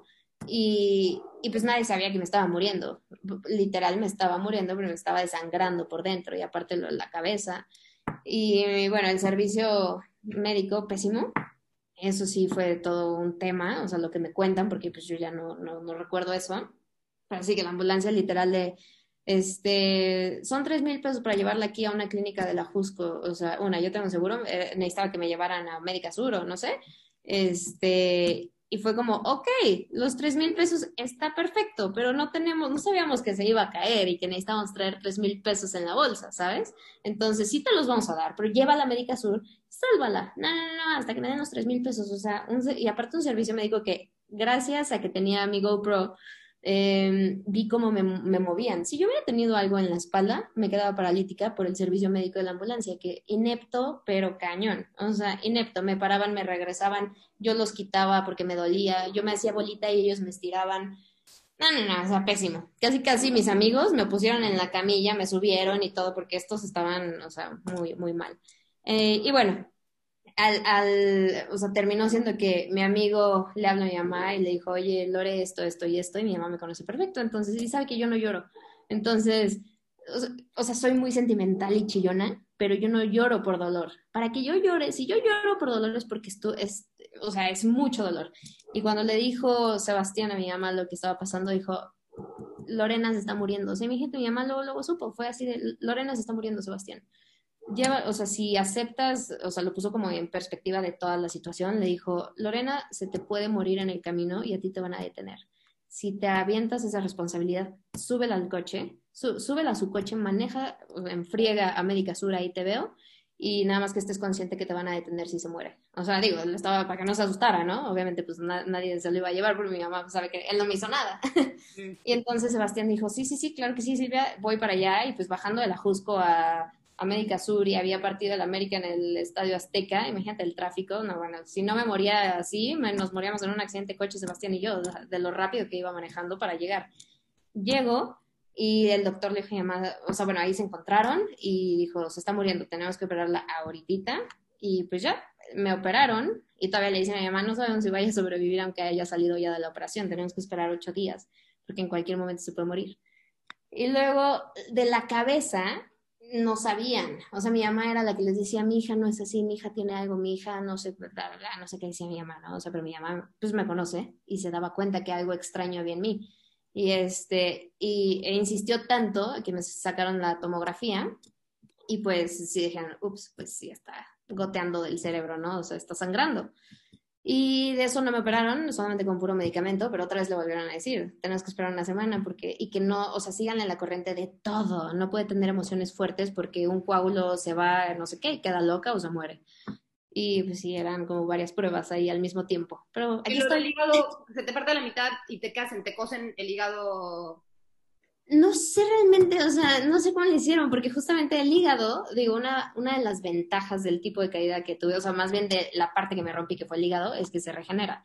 Speaker 3: y pues nadie sabía que me estaba muriendo. Literal me estaba muriendo, pero me estaba desangrando por dentro y aparte la cabeza. Y bueno, el servicio médico pésimo. Eso sí fue todo un tema, o sea, lo que me cuentan, porque pues yo ya no recuerdo eso. Así que la ambulancia literal son 3,000 pesos para llevarla aquí a una clínica de la Jusco. O sea, yo tengo seguro, necesitaba que me llevaran a Médica Sur o no sé. Y fue como, ok, los 3,000 pesos está perfecto, pero no sabíamos que se iba a caer y que necesitábamos traer 3,000 pesos en la bolsa, ¿sabes? Entonces sí te los vamos a dar, pero lleva a la Médica Sur, sálvala. No, no, no, no, hasta que me den los 3,000 pesos. O sea, y aparte un servicio médico que gracias a que tenía mi GoPro vi cómo me movían. Si yo hubiera tenido algo en la espalda, me quedaba paralítica por el servicio médico de la ambulancia, que inepto, pero cañón. O sea, inepto. Me paraban, me regresaban, yo los quitaba porque me dolía, yo me hacía bolita y ellos me estiraban. No, no, no, o sea, pésimo. Casi, casi mis amigos me pusieron en la camilla, me subieron y todo porque estos estaban, o sea, muy, muy mal. Y bueno, o sea, terminó siendo que mi amigo le habla a mi mamá y le dijo, oye, Lore, esto y esto, y mi mamá me conoce perfecto, entonces, y sabe que yo no lloro. Entonces, o sea, soy muy sentimental y chillona, pero yo no lloro por dolor. Para que yo llore, si yo lloro por dolor es porque esto es, o sea, es mucho dolor. Y cuando le dijo Sebastián a mi mamá lo que estaba pasando, dijo, Lorena se está muriendo. O sea, mi gente, mi mamá luego supo, fue así de, Lorena se está muriendo, Sebastián. Lleva, o sea, si aceptas, o sea, lo puso como en perspectiva de toda la situación, le dijo, Lorena, se te puede morir en el camino y a ti te van a detener. Si te avientas esa responsabilidad, súbela al coche, súbela a su coche, maneja en friega a Médica Sur, ahí te veo, y nada más que estés consciente que te van a detener si se muere. O sea, digo, le estaba para que no se asustara, ¿no? Obviamente, pues nadie se lo iba a llevar porque mi mamá sabe que él no me hizo nada. Y entonces Sebastián dijo, sí, sí, sí, claro que sí, Silvia, voy para allá, y pues bajando de la Jusco a América Sur y había partido el América en el Estadio Azteca, imagínate el tráfico, no, bueno, si no me moría así, nos moríamos en un accidente de coche Sebastián y yo, de lo rápido que iba manejando para llegar. Llego y el doctor le dijo, o sea, bueno, ahí se encontraron y dijo, se está muriendo, tenemos que operarla ahorita, y pues ya, me operaron y todavía le dicen a mi mamá, no sabemos si vaya a sobrevivir aunque haya salido ya de la operación, tenemos que esperar 8 días, porque en cualquier momento se puede morir. Y luego de la cabeza no sabían. O sea, mi mamá era la que les decía, mi hija no es así, mi hija tiene algo, mi hija no sé, bla, bla, bla, no sé qué decía mi mamá, ¿no? O sea, pero mi mamá pues me conoce y se daba cuenta que algo extraño había en mí. E insistió tanto que me sacaron la tomografía y pues sí dijeron, ups, pues sí está goteando del cerebro, ¿no? O sea, está sangrando. Y de eso no me operaron, solamente con puro medicamento, pero otra vez le volvieron a decir, tenemos que esperar una semana porque, y que no, o sea, síganle la corriente de todo, no puede tener emociones fuertes porque un coágulo se va, no sé qué, y queda loca o se muere. Y pues sí, eran como varias pruebas ahí al mismo tiempo. Pero
Speaker 1: Y
Speaker 3: aquí
Speaker 1: lo del
Speaker 3: estoy.
Speaker 1: hígado, se te parte a la mitad y te casen, te cosen el hígado.
Speaker 3: No sé realmente, o sea, no sé cómo le hicieron, porque justamente el hígado, digo, una de las ventajas del tipo de caída que tuve, o sea, más bien de la parte que me rompí, que fue el hígado, es que se regenera.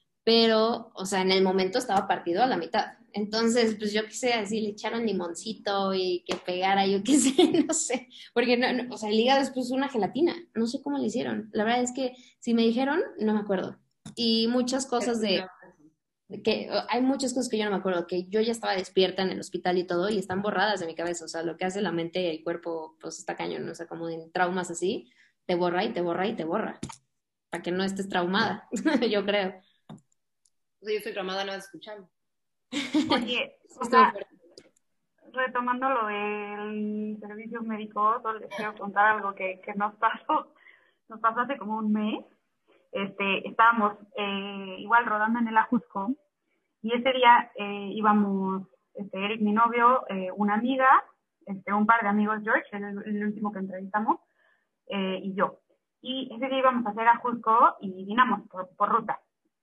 Speaker 3: Pero, o sea, en el momento estaba partido a la mitad. Entonces, pues yo qué sé, así le echaron limoncito y que pegara, yo qué sé, no sé. Porque, o sea, el hígado es pues una gelatina, no sé cómo le hicieron. La verdad es que si me dijeron, no me acuerdo. Y muchas cosas que hay muchas cosas que yo no me acuerdo, que yo ya estaba despierta en el hospital y todo, y están borradas de mi cabeza. O sea, lo que hace la mente y el cuerpo, pues está cañón, o sea, como en traumas así, te borra y te borra y te borra, para que no estés traumada, yo creo.
Speaker 1: O sea, yo estoy traumada nada más escuchando.
Speaker 2: Oye, o
Speaker 3: Estuvo
Speaker 2: sea,
Speaker 3: fuerte.
Speaker 2: retomando lo del servicio médico, solo les quiero contar algo que nos pasó hace como un mes. Estábamos igual rodando en el Ajusco y ese día íbamos, Eric, mi novio, una amiga, un par de amigos, George, el último que entrevistamos, y yo. Y ese día íbamos a hacer Ajusco y vinamos por ruta.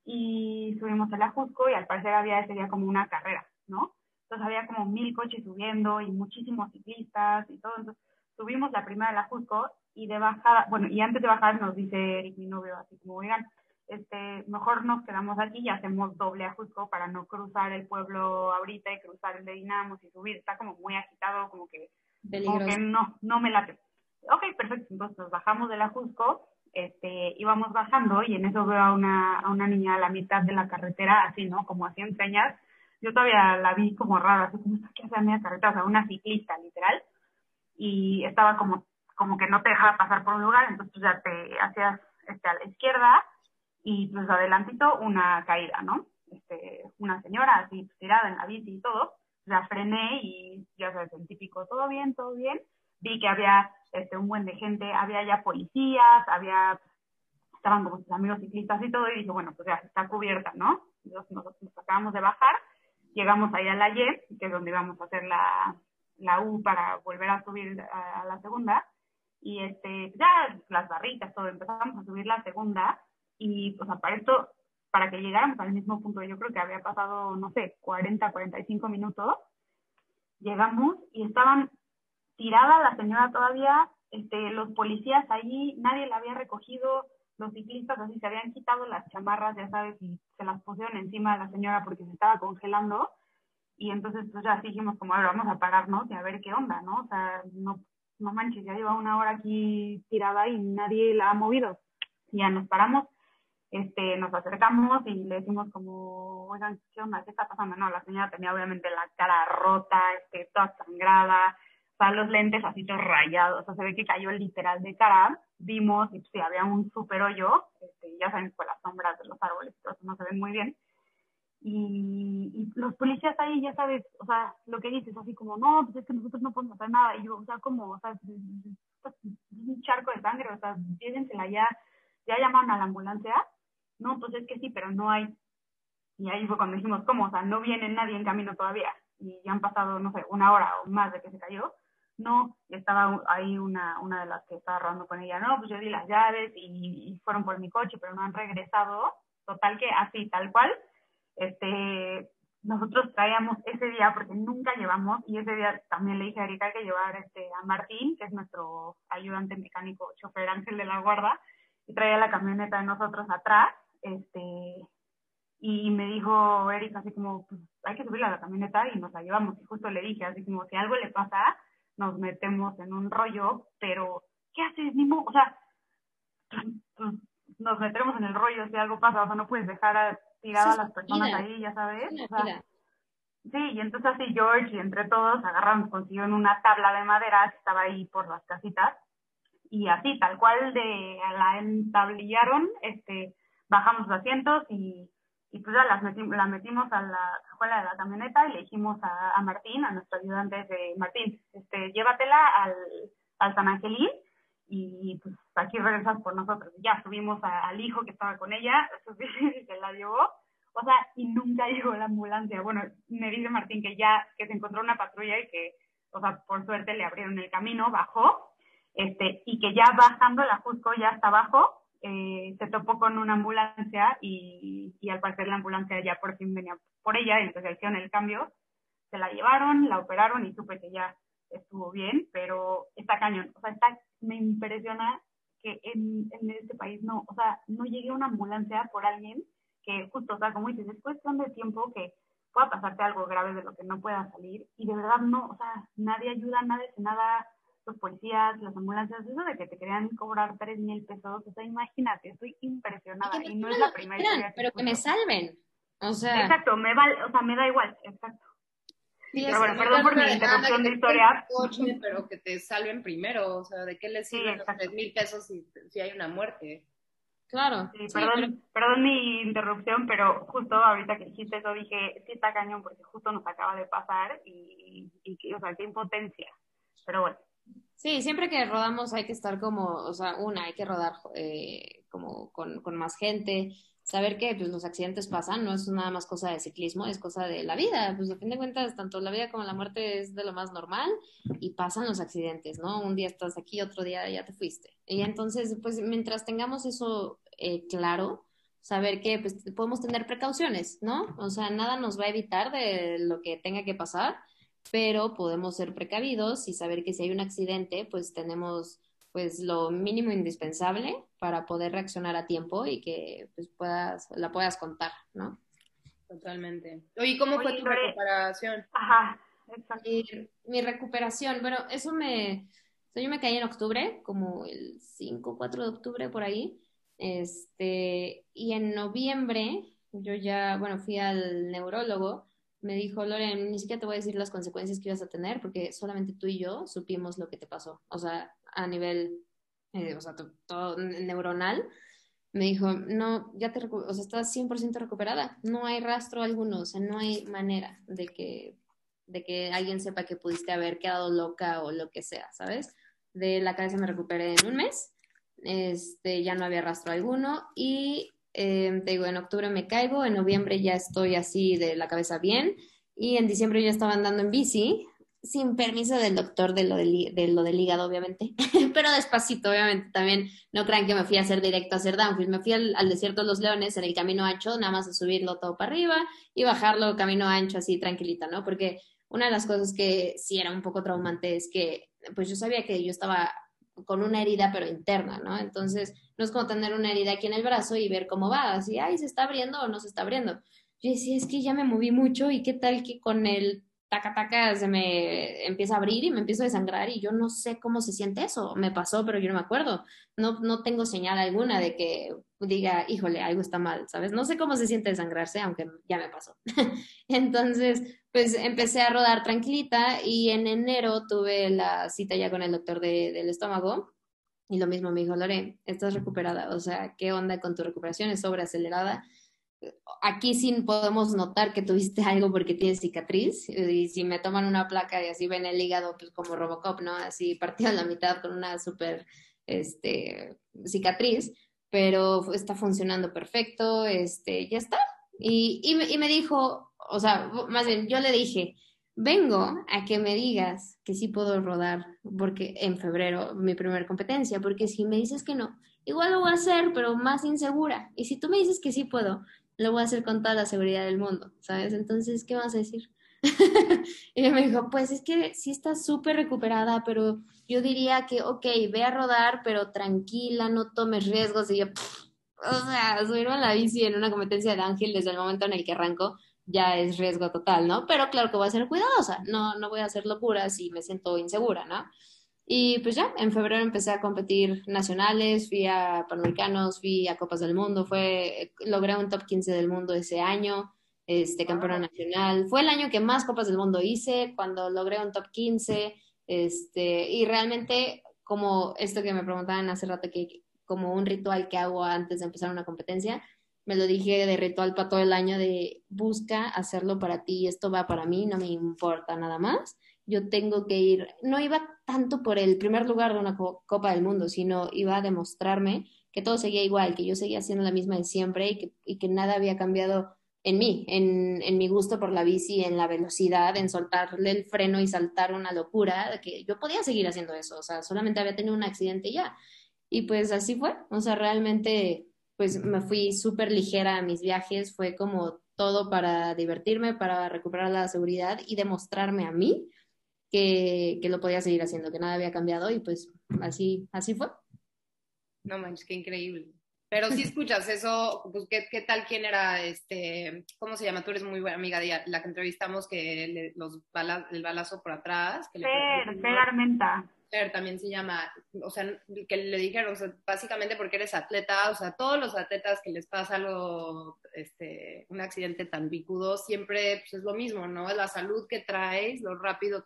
Speaker 2: Y subimos el Ajusco y al parecer había ese día como una carrera, ¿no? Entonces había como 1000 coches subiendo y muchísimos ciclistas y todo. Entonces subimos la primera del Ajusco y de bajada, bueno, y antes de bajar nos dice Eric, mi novio, así como, oigan, mejor nos quedamos aquí y hacemos doble Ajusco para no cruzar el pueblo ahorita y cruzar el de Dinamos y subir. Está como muy agitado, como que
Speaker 3: Peligroso.
Speaker 2: no me late. Ok, perfecto, entonces nos bajamos del Ajusco, íbamos bajando y en eso veo a una niña a la mitad de la carretera, así, ¿no? Como hacía señas. Yo todavía la vi como rara, así como, ¿qué hace a media carretera? O sea, una ciclista, literal. Y estaba como que no te dejaba pasar por un lugar, entonces pues, ya te hacías a la izquierda y pues adelantito una caída, ¿no? Una señora así pues, tirada en la bici y todo. La frené y ya sabes, el típico, todo bien, todo bien. Vi que había un buen de gente, había ya policías, estaban como sus amigos ciclistas y todo, y dije, bueno, pues ya está cubierta, ¿no? Entonces nosotros nos acabamos de bajar, llegamos ahí a la Y, que es donde íbamos a hacer la U para volver a subir a la segunda, y ya las barritas, todo, empezamos a subir la segunda, y pues para para que llegáramos al mismo punto. Yo creo que había pasado, no sé, 40, 45 minutos. Llegamos y estaban tirada la señora todavía, los policías ahí, nadie la había recogido, los ciclistas así se habían quitado las chamarras, ya sabes, y se las pusieron encima de la señora porque se estaba congelando, y entonces pues ya dijimos como, a ver, vamos a pararnos y a ver qué onda, ¿no? O sea, no manches, ya lleva una hora aquí tirada y nadie la ha movido. Y ya nos paramos, nos acercamos y le decimos como, oigan, ¿qué onda? ¿Qué está pasando? No, la señora tenía obviamente la cara rota, toda sangrada, o sea, los lentes así todos rayados, o sea, se ve que cayó literal de cara. Vimos y pues, sí, había un súper hoyo, ya saben, con las sombras de los árboles, todo eso no se ven muy bien. Y los policías ahí, ya sabes, o sea, lo que dices, así como, no, pues es que nosotros no podemos hacer nada. Y yo, o sea, como, o sea, es un charco de sangre, o sea, llévensela ya llamaron a la ambulancia. No, pues es que sí, pero no hay. Y ahí fue cuando dijimos, ¿cómo? O sea, no viene nadie en camino todavía. Y ya han pasado, no sé, una hora o más de que se cayó. No, y estaba ahí una de las que estaba rodando con ella. No, pues yo di las llaves y fueron por mi coche, pero no han regresado. Total que así, tal cual. Nosotros traíamos ese día, porque nunca llevamos, y ese día también le dije a Erika que llevar a Martín, que es nuestro ayudante mecánico, chofer ángel de la guarda, y traía la camioneta de nosotros atrás, y me dijo Erika así como, pues hay que subirla a la camioneta y nos la llevamos, y justo le dije así como, si algo le pasa, nos metemos en un rollo, pero ¿qué haces, Nimo? O sea, pues, nos metemos en el rollo si algo pasa, o sea, no puedes dejar tiradas a las personas ahí, ya sabes, o sea, sí, y entonces así George y entre todos agarramos, consiguieron una tabla de madera que estaba ahí por las casitas, y así, tal cual la entablillaron, bajamos los asientos y pues ya la metimos a la cajuela de la camioneta y le dijimos a Martín, a nuestro ayudante de Martín, llévatela al San Angelín y pues aquí regresas por nosotros. Ya subimos al hijo que estaba con ella, se la llevó, o sea, y nunca llegó la ambulancia. Bueno, me dice Martín que se encontró una patrulla y que, o sea, por suerte le abrieron el camino, bajó, y que ya bajando la Jusco ya hasta abajo, se topó con una ambulancia y al parecer la ambulancia ya por fin venía por ella, y entonces hicieron el cambio, se la llevaron, la operaron y supe que ya estuvo bien, pero está cañón, o sea, me impresiona que en este país no llegue una ambulancia por alguien que justo, o sea, como dices, es cuestión de tiempo que pueda pasarte algo grave de lo que no pueda salir, y de verdad no, o sea, nadie ayuda, nadie hace nada, los policías, las ambulancias, eso de que te querían cobrar 3,000 pesos, o sea, imagínate, estoy impresionada, y no es la primera historia
Speaker 3: pero que me salven, o sea.
Speaker 2: Exacto, me da igual, exacto.
Speaker 1: Sí,
Speaker 2: pero bueno, perdón por mi interrupción de historia.
Speaker 1: Coche, pero que te salven primero, o sea, ¿de qué les sirven los 3,000 pesos si hay una muerte?
Speaker 3: Claro.
Speaker 2: Sí, perdón mi interrupción, pero justo ahorita que dijiste eso dije, sí está cañón porque justo nos acaba de pasar y o sea, qué impotencia. Pero bueno.
Speaker 3: Sí, siempre que rodamos hay que estar como, o sea, hay que rodar como con más gente, saber que pues, los accidentes pasan, no es nada más cosa de ciclismo, es cosa de la vida, pues a fin de cuentas tanto la vida como la muerte es de lo más normal y pasan los accidentes, ¿no? Un día estás aquí, otro día ya te fuiste. Y entonces, pues mientras tengamos eso claro, saber que pues podemos tener precauciones, ¿no? O sea, nada nos va a evitar de lo que tenga que pasar, pero podemos ser precavidos y saber que si hay un accidente, pues tenemos pues lo mínimo indispensable para poder reaccionar a tiempo y que pues la puedas contar, ¿no?
Speaker 1: Totalmente. Oye, ¿cómo fue tu recuperación?
Speaker 2: Ajá, exacto.
Speaker 3: Mi recuperación, bueno, yo me caí en octubre, como el 5 o 4 de octubre por ahí, y en noviembre yo ya, bueno, fui al neurólogo. Me dijo, Loren, ni siquiera te voy a decir las consecuencias que ibas a tener porque solamente tú y yo supimos lo que te pasó. O sea, a nivel, o sea, todo neuronal. Me dijo, no, o sea, estás 100% recuperada. No hay rastro alguno, o sea, no hay manera de que alguien sepa que pudiste haber quedado loca o lo que sea, ¿sabes? De la cabeza me recuperé en un mes. Ya no había rastro alguno y te digo, en octubre me caigo, en noviembre ya estoy así de la cabeza bien y en diciembre ya estaba andando en bici sin permiso del doctor de lo del hígado, obviamente, pero despacito, obviamente, también no crean que me fui a hacer directo a hacer downhill, me fui al desierto de los Leones en el camino ancho, nada más a subirlo todo para arriba y bajarlo camino ancho así tranquilita, ¿no? Porque una de las cosas que sí era un poco traumante es que, pues yo sabía que yo estaba con una herida, pero interna, ¿no? Entonces, no es como tener una herida aquí en el brazo y ver cómo va, así, ay, ¿se está abriendo o no se está abriendo? Yo decía, es que ya me moví mucho y qué tal que con el taca taca se me empieza a abrir y me empiezo a desangrar y yo no sé cómo se siente eso. Me pasó, pero yo no me acuerdo. No tengo señal alguna de que diga, híjole, algo está mal, ¿sabes? No sé cómo se siente desangrarse, aunque ya me pasó. Entonces, pues empecé a rodar tranquilita y en enero tuve la cita ya con el doctor del estómago. Y lo mismo me dijo, Lore, estás recuperada, o sea, ¿qué onda con tu recuperación? Es sobreacelerada. Aquí sí podemos notar que tuviste algo porque tienes cicatriz y si me toman una placa y así ven el hígado pues como Robocop, ¿no? Así partido a la mitad con una súper cicatriz, pero está funcionando perfecto, ya está. Y me dijo, o sea, más bien yo le dije, vengo a que me digas que sí puedo rodar porque en febrero mi primera competencia, porque si me dices que no, igual lo voy a hacer, pero más insegura. Y si tú me dices que sí puedo, lo voy a hacer con toda la seguridad del mundo, ¿sabes? Entonces, ¿qué vas a decir? Y ella me dijo, pues es que sí estás súper recuperada, pero yo diría que, ok, ve a rodar, pero tranquila, no tomes riesgos. Y yo, o sea, subirme a la bici en una competencia de ángel desde el momento en el que arranco ya es riesgo total, ¿no? Pero claro que voy a ser cuidadosa, no voy a hacer locuras y me siento insegura, ¿no? Y pues ya, en febrero empecé a competir nacionales, fui a Panamericanos, fui a Copas del Mundo, logré un top 15 del mundo ese año, campeona
Speaker 1: Wow.
Speaker 3: nacional. Fue el año que más Copas del Mundo hice, cuando logré un top 15, y realmente como esto que me preguntaban hace rato, que como un ritual que hago antes de empezar una competencia, me lo dije de ritual para todo el año de busca hacerlo para ti, esto va para mí, no me importa nada más, yo tengo que ir, no iba tanto por el primer lugar de una Copa del Mundo, sino iba a demostrarme que todo seguía igual, que yo seguía siendo la misma de siempre y que nada había cambiado en mí, en mi gusto por la bici, en la velocidad, en soltarle el freno y saltar una locura, que yo podía seguir haciendo eso, o sea, solamente había tenido un accidente y ya. Y pues así fue, o sea, realmente pues me fui súper ligera a mis viajes, fue como todo para divertirme, para recuperar la seguridad y demostrarme a mí que lo podía seguir haciendo, que nada había cambiado y pues así fue.
Speaker 1: No manches, qué increíble. Pero si escuchas eso, pues ¿qué tal quién era cómo se llama? Tú eres muy buena amiga de la que entrevistamos que el balazo por atrás, que le
Speaker 2: Fer Armenta.
Speaker 1: también se llama, o sea, que le dijeron, o sea, básicamente porque eres atleta, o sea, todos los atletas que les pasa algo, un accidente tan picudo, siempre pues, es lo mismo, ¿no? La salud que traes, lo rápido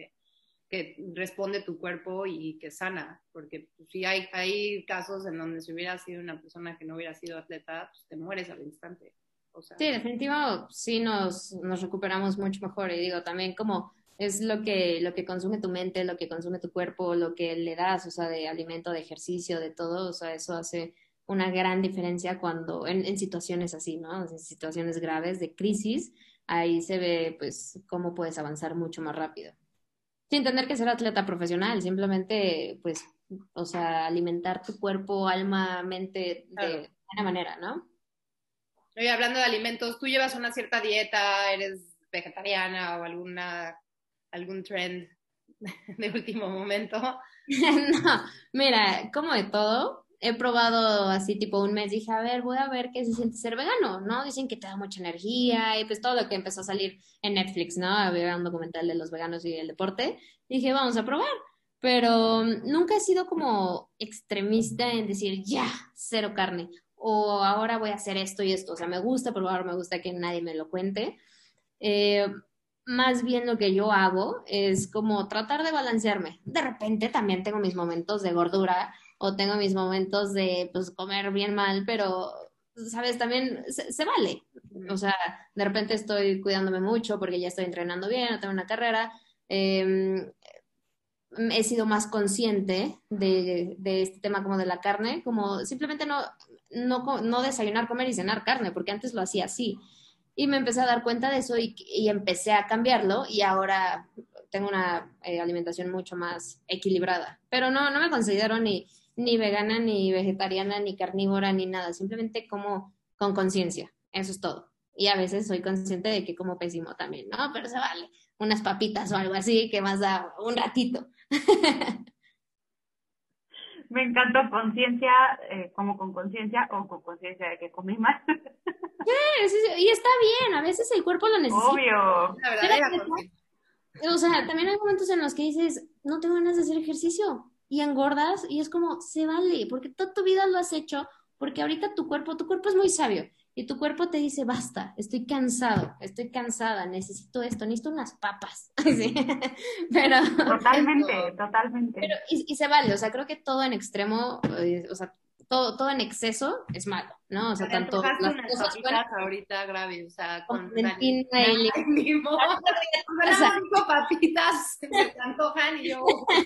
Speaker 1: que responde tu cuerpo y que sana, porque pues, sí hay casos en donde si hubiera sido una persona que no hubiera sido atleta, pues te mueres al instante. O sea,
Speaker 3: Sí, definitivo, sí nos recuperamos mucho mejor y digo, también como es lo que consume tu mente, lo que consume tu cuerpo, lo que le das, o sea, de alimento, de ejercicio, de todo, o sea, eso hace una gran diferencia cuando en situaciones así, ¿no? En situaciones graves de crisis, ahí se ve pues cómo puedes avanzar mucho más rápido. Sin tener que ser atleta profesional, simplemente pues, o sea, alimentar tu cuerpo, alma, mente
Speaker 1: claro.
Speaker 3: de buena manera, ¿no?
Speaker 1: Oye, hablando de alimentos, ¿tú llevas una cierta dieta? ¿Eres vegetariana o algún trend de último momento?
Speaker 3: No, mira, como de todo, he probado así tipo un mes, dije, a ver, voy a ver qué se siente ser vegano, ¿no? Dicen que te da mucha energía y pues todo lo que empezó a salir en Netflix, ¿no? Había un documental de los veganos y el deporte, dije, vamos a probar, pero nunca he sido como extremista en decir, ya, cero carne, o ahora voy a hacer esto y esto, o sea, me gusta probar, me gusta que nadie me lo cuente. Eh, Más bien lo que yo hago es como tratar de balancearme. De repente también tengo mis momentos de gordura o tengo mis momentos de pues comer bien mal, pero sabes, también se vale. O sea, de repente estoy cuidándome mucho porque ya estoy entrenando bien, no tengo una carrera. Eh, He sido más consciente de este tema como de la carne, como simplemente no desayunar, comer y cenar carne, porque antes lo hacía así. Y me empecé a dar cuenta de eso y empecé a cambiarlo y ahora tengo una alimentación mucho más equilibrada, pero no me considero ni vegana, ni vegetariana, ni carnívora, ni nada, simplemente como con conciencia, eso es todo. Y a veces soy consciente de que como pésimo también, ¿no? Pero se vale, unas papitas o algo así que más da un ratito.
Speaker 2: Me encantó conciencia, como con conciencia o con conciencia de que comí mal.
Speaker 3: Y está bien, a veces el cuerpo lo necesita.
Speaker 2: Obvio.
Speaker 1: La verdadera
Speaker 3: Pero,
Speaker 1: conciencia.
Speaker 3: o sea, también hay momentos en los que dices, no tengo ganas de hacer ejercicio y engordas y es como, se vale, porque toda tu vida lo has hecho, porque ahorita tu cuerpo es muy sabio y tu cuerpo te dice, basta, estoy cansado, estoy cansada, necesito esto, necesito unas papas. Sí. Pero,
Speaker 2: Totalmente, totalmente.
Speaker 3: y se vale, o sea, creo que todo en extremo, o sea, todo en exceso es malo, ¿no? O sea,
Speaker 1: Me
Speaker 3: tanto
Speaker 1: antojaste
Speaker 3: las
Speaker 1: unas
Speaker 3: cosas buenas
Speaker 1: papitas ahorita grave, o sea,
Speaker 3: como
Speaker 1: con
Speaker 3: Valentina y
Speaker 1: Ay, ni modo.
Speaker 3: o sea,
Speaker 1: Compramos 5 papitas, se te antojan y yo,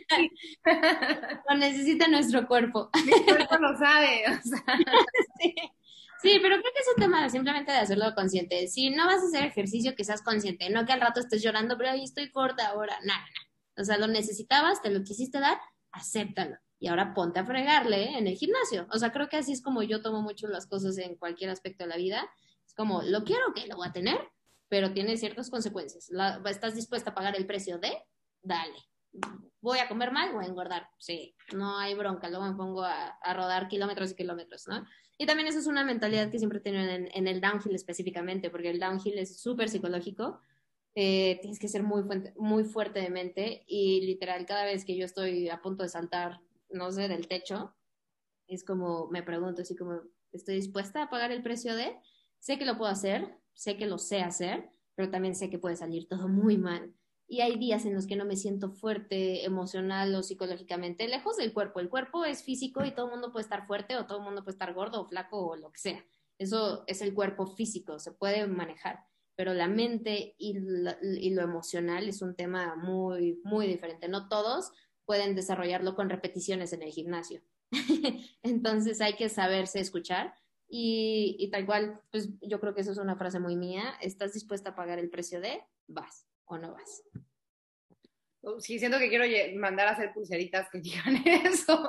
Speaker 3: lo necesita nuestro cuerpo.
Speaker 1: mi cuerpo lo sabe, o sea.
Speaker 3: Sí. Sí, pero creo que es un tema simplemente de hacerlo consciente. Si no vas a hacer ejercicio, que seas consciente, no que al rato estés llorando, pero ahí estoy corta ahora. Nada, nada. O sea, lo necesitabas, te lo quisiste dar, acéptalo. Y ahora ponte a fregarle en el gimnasio. O sea, creo que así es como yo tomo mucho las cosas en cualquier aspecto de la vida. Es como, lo quiero, que lo voy a tener, pero tiene ciertas consecuencias. ¿Estás dispuesta a pagar el precio de? Dale. ¿Voy a comer mal? Voy a engordar. Sí, no hay bronca. Luego me pongo a rodar kilómetros y kilómetros, ¿no? Y también eso es una mentalidad que siempre he tenido en el downhill específicamente, porque el downhill es súper psicológico. Tienes que ser muy fuerte de mente y literal cada vez que yo estoy a punto de saltar, no sé, del techo, es como, me pregunto así como, ¿estoy dispuesta a pagar el precio de? Sé que lo puedo hacer, sé que lo sé hacer, pero también sé que puede salir todo muy mal. Y hay días en los que no me siento fuerte emocional o psicológicamente, lejos del cuerpo. El cuerpo es físico y todo el mundo puede estar fuerte o todo el mundo puede estar gordo o flaco o lo que sea. Eso es el cuerpo físico, se puede manejar, pero la mente y lo emocional es un tema muy diferente. No todos pueden desarrollarlo con repeticiones en el gimnasio. Entonces hay que saberse escuchar y tal cual, pues yo creo que eso es una frase muy mía. ¿Estás dispuesta a pagar el precio de? ¿Vas o no vas?
Speaker 1: Sí, siento que quiero mandar a hacer pulseritas que digan eso.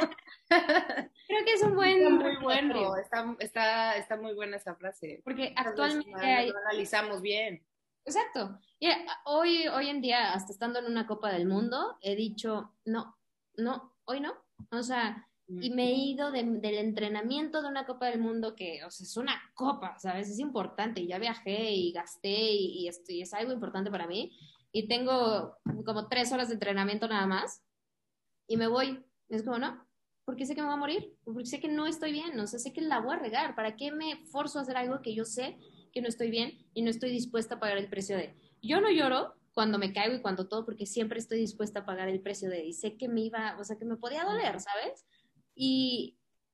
Speaker 3: Creo que es un
Speaker 1: Está
Speaker 3: buen
Speaker 1: muy bueno,
Speaker 3: recordatorio,
Speaker 1: está muy buena esa frase.
Speaker 3: porque
Speaker 1: Muchas veces
Speaker 3: actualmente
Speaker 1: no analizamos bien.
Speaker 3: exacto, y hoy en día, hasta estando en una Copa del Mundo, he dicho, no, hoy no. O sea, y me he ido del entrenamiento de una Copa del Mundo que, o sea, es una copa, ¿sabes? Es importante. Ya viajé y gasté y es algo importante para mí. Y tengo como 3 horas de entrenamiento nada más y me voy. Es como, no, porque sé que me voy a morir, porque sé que no estoy bien, o sea, sé que la voy a regar. ¿Para qué me forzo a hacer algo que yo sé que no estoy bien y no estoy dispuesta a pagar el precio de? Yo no lloro cuando me caigo y cuando todo, porque siempre estoy dispuesta a pagar el precio de, y sé que me iba, o sea, que me podía doler, ¿sabes? Y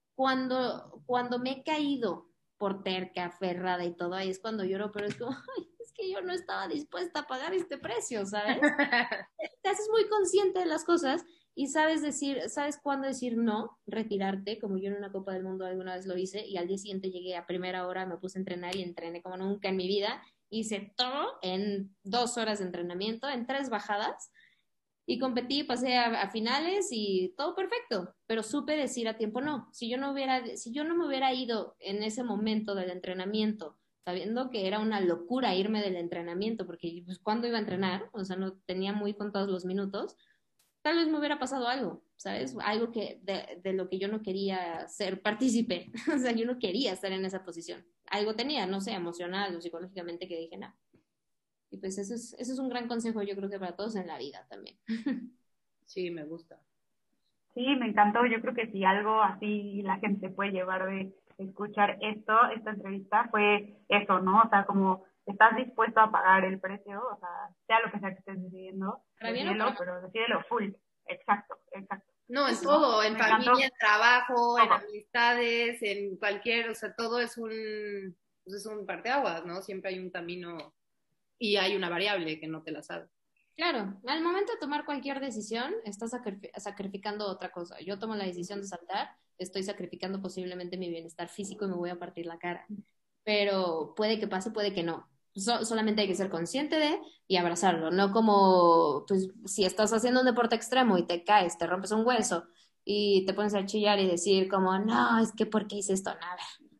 Speaker 3: cuando me he caído por terca, aferrada y todo, ahí es cuando lloro, pero es como, ay, es que yo no estaba dispuesta a pagar este precio, ¿sabes? Te haces muy consciente de las cosas y sabes decir, sabes cuándo decir no, retirarte, como yo en una Copa del Mundo alguna vez lo hice, y al día siguiente llegué a primera hora, me puse a entrenar y entrené como nunca en mi vida, hice todo en 2 horas de entrenamiento, en 3 bajadas, y competí, pasé a finales y todo perfecto, pero supe decir a tiempo no. Si yo no me hubiera ido en ese momento del entrenamiento, sabiendo que era una locura irme del entrenamiento, porque pues cuándo iba a entrenar, o sea, no tenía muy contados los minutos, tal vez me hubiera pasado algo, ¿sabes? Algo que de lo que yo no quería ser partícipe, o sea, yo no quería estar en esa posición. Algo tenía, no sé, emocional o psicológicamente que dije, no. Y pues eso es un gran consejo, yo creo que para todos en la vida también.
Speaker 1: Sí, me gusta.
Speaker 2: Sí, me encantó. Yo creo que si algo así la gente puede llevar de escuchar esta entrevista, fue eso, ¿no? O sea, como estás dispuesto a pagar el precio, o sea lo que sea que estés decidiendo,
Speaker 3: Para bien o para
Speaker 2: decídelo,
Speaker 3: mal.
Speaker 2: pero decídelo full. Exacto, exacto.
Speaker 1: No, en
Speaker 3: Eso,
Speaker 1: todo, en
Speaker 2: Me encantó
Speaker 1: familia, en trabajo, en
Speaker 2: todo.
Speaker 1: amistades, en cualquier, o sea, todo pues es un parteaguas, ¿no? Siempre hay un camino y hay una variable que no te la sabes.
Speaker 3: claro, al momento de tomar cualquier decisión, estás sacrificando otra cosa. Yo tomo la decisión de saltar, estoy sacrificando posiblemente mi bienestar físico y me voy a partir la cara. Pero puede que pase, puede que no. solamente hay que ser consciente de y abrazarlo, no como, pues, si estás haciendo un deporte extremo y te caes, te rompes un hueso y te pones a chillar y decir como, no, es que ¿por qué hice esto? Nada.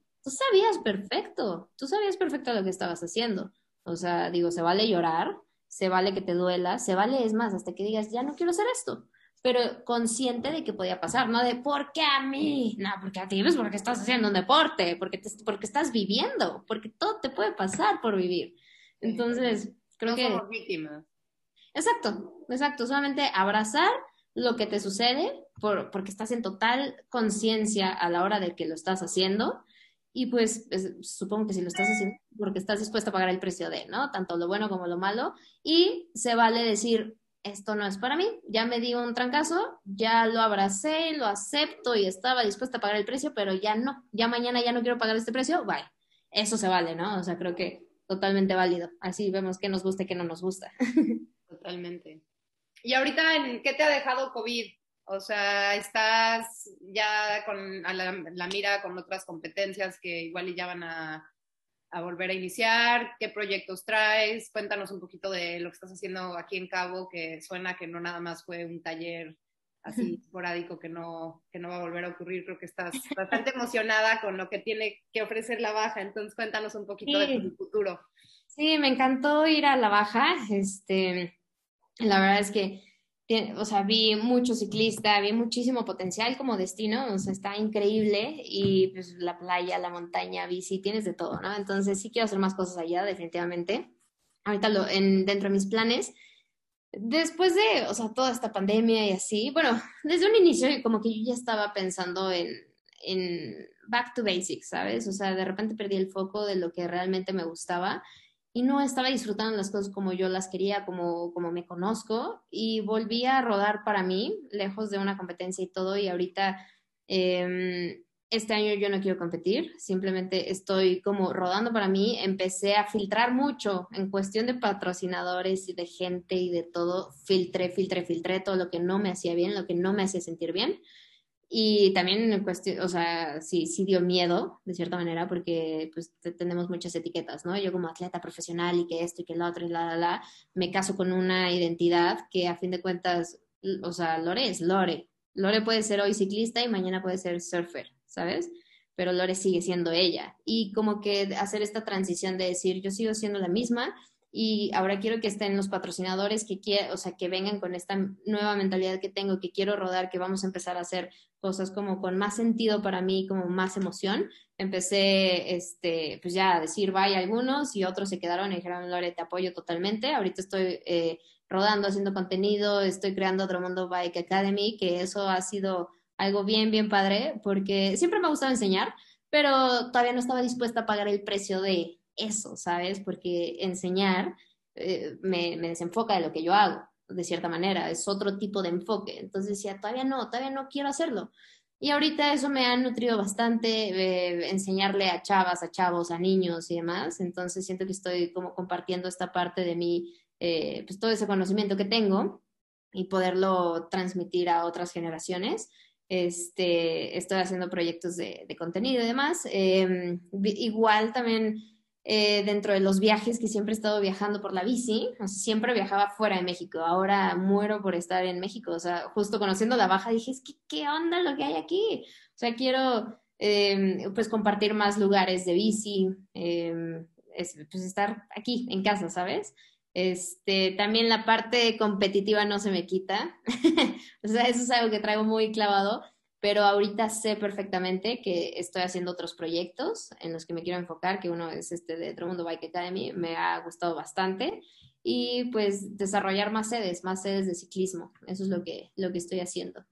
Speaker 3: Tú sabías perfecto lo que estabas haciendo. O sea, digo, se vale llorar, se vale que te duela, se vale, es más, hasta que digas, ya no quiero hacer esto, pero consciente de que podía pasar, no de, ¿por qué a mí? No, porque a ti, pues porque estás haciendo un deporte, porque estás viviendo, porque todo te puede pasar por vivir.
Speaker 1: Sí.
Speaker 3: Entonces, creo
Speaker 1: No
Speaker 3: que,
Speaker 1: somos víctimas.
Speaker 3: exacto, solamente abrazar lo que te sucede porque estás en total conciencia a la hora de que lo estás haciendo y pues supongo que si lo estás haciendo porque estás dispuesto a pagar el precio de, ¿no? Tanto lo bueno como lo malo y se vale decir, esto no es para mí, ya me di un trancazo, ya lo abracé, lo acepto y estaba dispuesta a pagar el precio, pero ya no, ya mañana ya no quiero pagar este precio, bye. Eso se vale, ¿no? O sea, creo que totalmente válido. Así vemos qué nos gusta y qué no nos gusta.
Speaker 1: Totalmente. ¿Y ahorita en qué te ha dejado COVID? O sea, ¿estás ya con a la mira con otras competencias que igual y ya van a volver a iniciar? ¿Qué proyectos traes? Cuéntanos un poquito de lo que estás haciendo aquí en Cabo, que suena que no nada más fue un taller así esporádico que no va a volver a ocurrir. Creo que estás bastante emocionada con lo que tiene que ofrecer la baja. Entonces, cuéntanos un poquito de tu
Speaker 3: Sí,
Speaker 1: futuro.
Speaker 3: sí, me encantó ir a la baja. La verdad es que, o sea, vi mucho ciclista, vi muchísimo potencial como destino, o sea, está increíble y pues la playa, la montaña, bici, tienes de todo, ¿no? Entonces sí quiero hacer más cosas allá, definitivamente. Ahorita dentro de mis planes, después de, o sea, toda esta pandemia y así, bueno, desde un inicio como que yo ya estaba pensando en back to basics, ¿sabes? O sea, de repente perdí el foco de lo que realmente me gustaba y no estaba disfrutando las cosas como yo las quería, como me conozco, y volví a rodar para mí, lejos de una competencia y todo, y ahorita este año yo no quiero competir, simplemente estoy como rodando para mí, empecé a filtrar mucho en cuestión de patrocinadores y de gente y de todo, filtré todo lo que no me hacía bien, lo que no me hacía sentir bien. Y también en cuestión, o sea, sí, sí dio miedo, de cierta manera, porque pues tenemos muchas etiquetas, ¿no? Yo como atleta profesional y que esto y que lo otro y me caso con una identidad que a fin de cuentas, o sea, Lore es Lore. Lore puede ser hoy ciclista y mañana puede ser surfer, ¿sabes? Pero Lore sigue siendo ella. Y como que hacer esta transición de decir, yo sigo siendo la misma y ahora quiero que estén los patrocinadores o sea, que vengan con esta nueva mentalidad que tengo, que quiero rodar, que vamos a empezar a hacer cosas como con más sentido para mí, como más emoción. Empecé, pues ya a decir bye a algunos y otros se quedaron y dijeron, Lore, te apoyo totalmente. Ahorita estoy rodando, haciendo contenido, estoy creando otro mundo Bike Academy, que eso ha sido algo bien, bien padre, porque siempre me ha gustado enseñar, pero todavía no estaba dispuesta a pagar el precio de eso, ¿sabes? Porque enseñar me desenfoca de lo que yo hago de cierta manera, es otro tipo de enfoque. Entonces decía, todavía no quiero hacerlo. Y ahorita eso me ha nutrido bastante, enseñarle a chavas, a chavos, a niños y demás. Entonces siento que estoy como compartiendo esta parte de mí, pues todo ese conocimiento que tengo y poderlo transmitir a otras generaciones. Estoy haciendo proyectos de contenido y demás. Igual también dentro de los viajes que siempre he estado viajando por la bici, o sea, siempre viajaba fuera de México, ahora muero por estar en México, o sea, justo conociendo la baja dije, es que, ¿qué onda lo que hay aquí? O sea, quiero pues compartir más lugares de bici, pues estar aquí en casa, ¿sabes? También la parte competitiva no se me quita, o sea, eso es algo que traigo muy clavado, pero ahorita sé perfectamente que estoy haciendo otros proyectos en los que me quiero enfocar, que uno es este de Mundo Bike Academy, me ha gustado bastante, y pues desarrollar más sedes de ciclismo, eso es lo que estoy haciendo.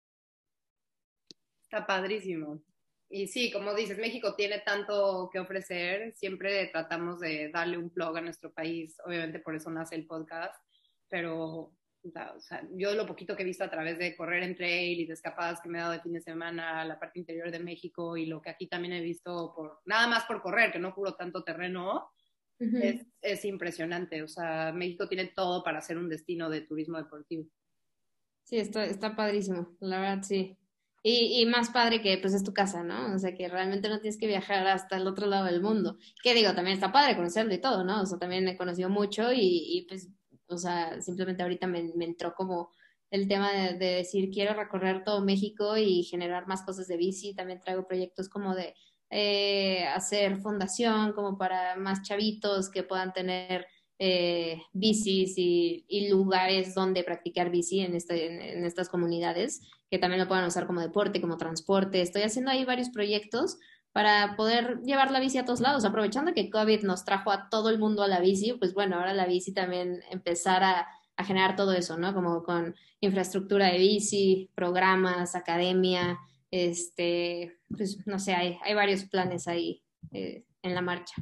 Speaker 1: Está padrísimo. Y sí, como dices, México tiene tanto que ofrecer, siempre tratamos de darle un plug a nuestro país, obviamente por eso nace el podcast, pero o sea, yo lo poquito que he visto a través de correr en trail y de escapadas que me he dado de fin de semana a la parte interior de México y lo que aquí también he visto nada más por correr, que no cubro tanto terreno,
Speaker 3: Uh -huh.
Speaker 1: es impresionante. O sea, México tiene todo para ser un destino de turismo deportivo.
Speaker 3: Sí, está padrísimo, la verdad sí. Y más padre que pues es tu casa, ¿no? O sea, que realmente no tienes que viajar hasta el otro lado del mundo. Que digo, también está padre conocerlo y todo, ¿no? O sea, también he conocido mucho y pues, o sea, simplemente ahorita me entró como el tema de decir, quiero recorrer todo México y generar más cosas de bici. También traigo proyectos como de hacer fundación, como para más chavitos que puedan tener bicis y lugares donde practicar bici en estas comunidades que también lo puedan usar como deporte, como transporte. Estoy haciendo ahí varios proyectos para poder llevar la bici a todos lados, aprovechando que COVID nos trajo a todo el mundo a la bici, pues bueno, ahora la bici también empezar a generar todo eso, ¿no? Como con infraestructura de bici, programas, academia, pues no sé, hay varios planes ahí en la marcha.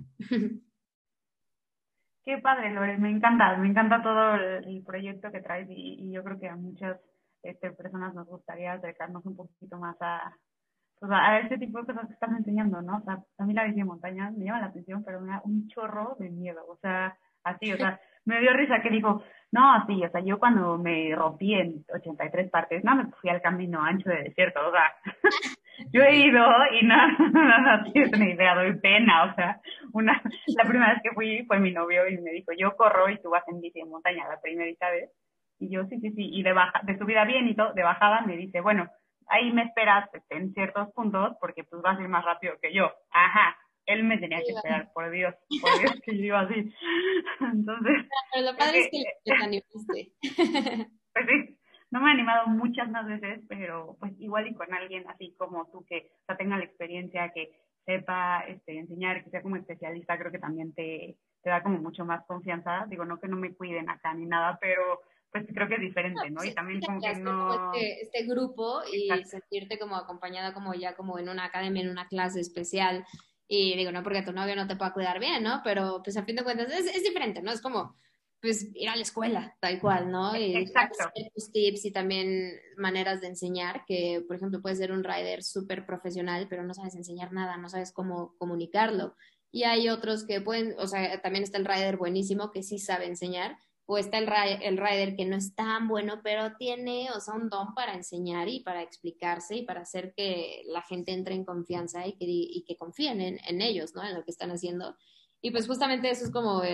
Speaker 2: Qué padre, Lore, me encanta todo el proyecto que traes y yo creo que a muchas personas nos gustaría acercarnos un poquito más pues a este tipo de cosas que estás enseñando, ¿no? O sea, a mí la bici de montaña me llama la atención, pero me da un chorro de miedo, o sea, así, o sea, me dio risa que dijo, no, sí, o sea, yo cuando me rompí en 83 partes, no me fui al camino ancho de desierto, o sea, yo he ido y no, no tienes una idea, doy pena, o sea, la primera vez que fui fue mi novio y me dijo, yo corro y tú vas en bici de montaña la primerita vez, y yo sí, sí, sí, y de subida bien y todo, de bajada me dice, bueno, ahí me esperas en ciertos puntos porque pues vas a ir más rápido que yo, ajá, él me tenía que esperar, por Dios que yo iba así, entonces,
Speaker 3: Pero lo
Speaker 2: creo
Speaker 3: padre es
Speaker 2: que,
Speaker 3: que te animaste.
Speaker 2: pues sí, no me he animado muchas más veces, pero pues igual y con alguien así como tú que o sea, tenga la experiencia, que sepa enseñar, que sea como especialista, creo que también te da como mucho más confianza. Digo, no que no me cuiden acá ni nada, pero pues creo que es diferente, ¿no? Y
Speaker 3: Sí,
Speaker 2: también
Speaker 3: sí,
Speaker 2: como
Speaker 3: ya
Speaker 2: que
Speaker 3: hacer como
Speaker 2: no,
Speaker 3: este grupo y
Speaker 2: exacto,
Speaker 3: sentirte como acompañada como ya como en una academia, en una clase especial. Y digo, no porque tu novio no te pueda cuidar bien, ¿no? Pero pues a fin de cuentas es diferente, ¿no? Es como pues ir a la escuela, tal cual, ¿no? Y dar
Speaker 2: exacto.
Speaker 3: ciertos tips y también maneras de enseñar, que por ejemplo puedes ser un rider súper profesional, pero no sabes enseñar nada, no sabes cómo comunicarlo. Y hay otros que pueden, o sea, también está el rider buenísimo que sí sabe enseñar o está el rider que no es tan bueno, pero tiene, o sea, un don para enseñar y para explicarse y para hacer que la gente entre en confianza y que confíen en ellos, ¿no? En lo que están haciendo. Y pues justamente eso es como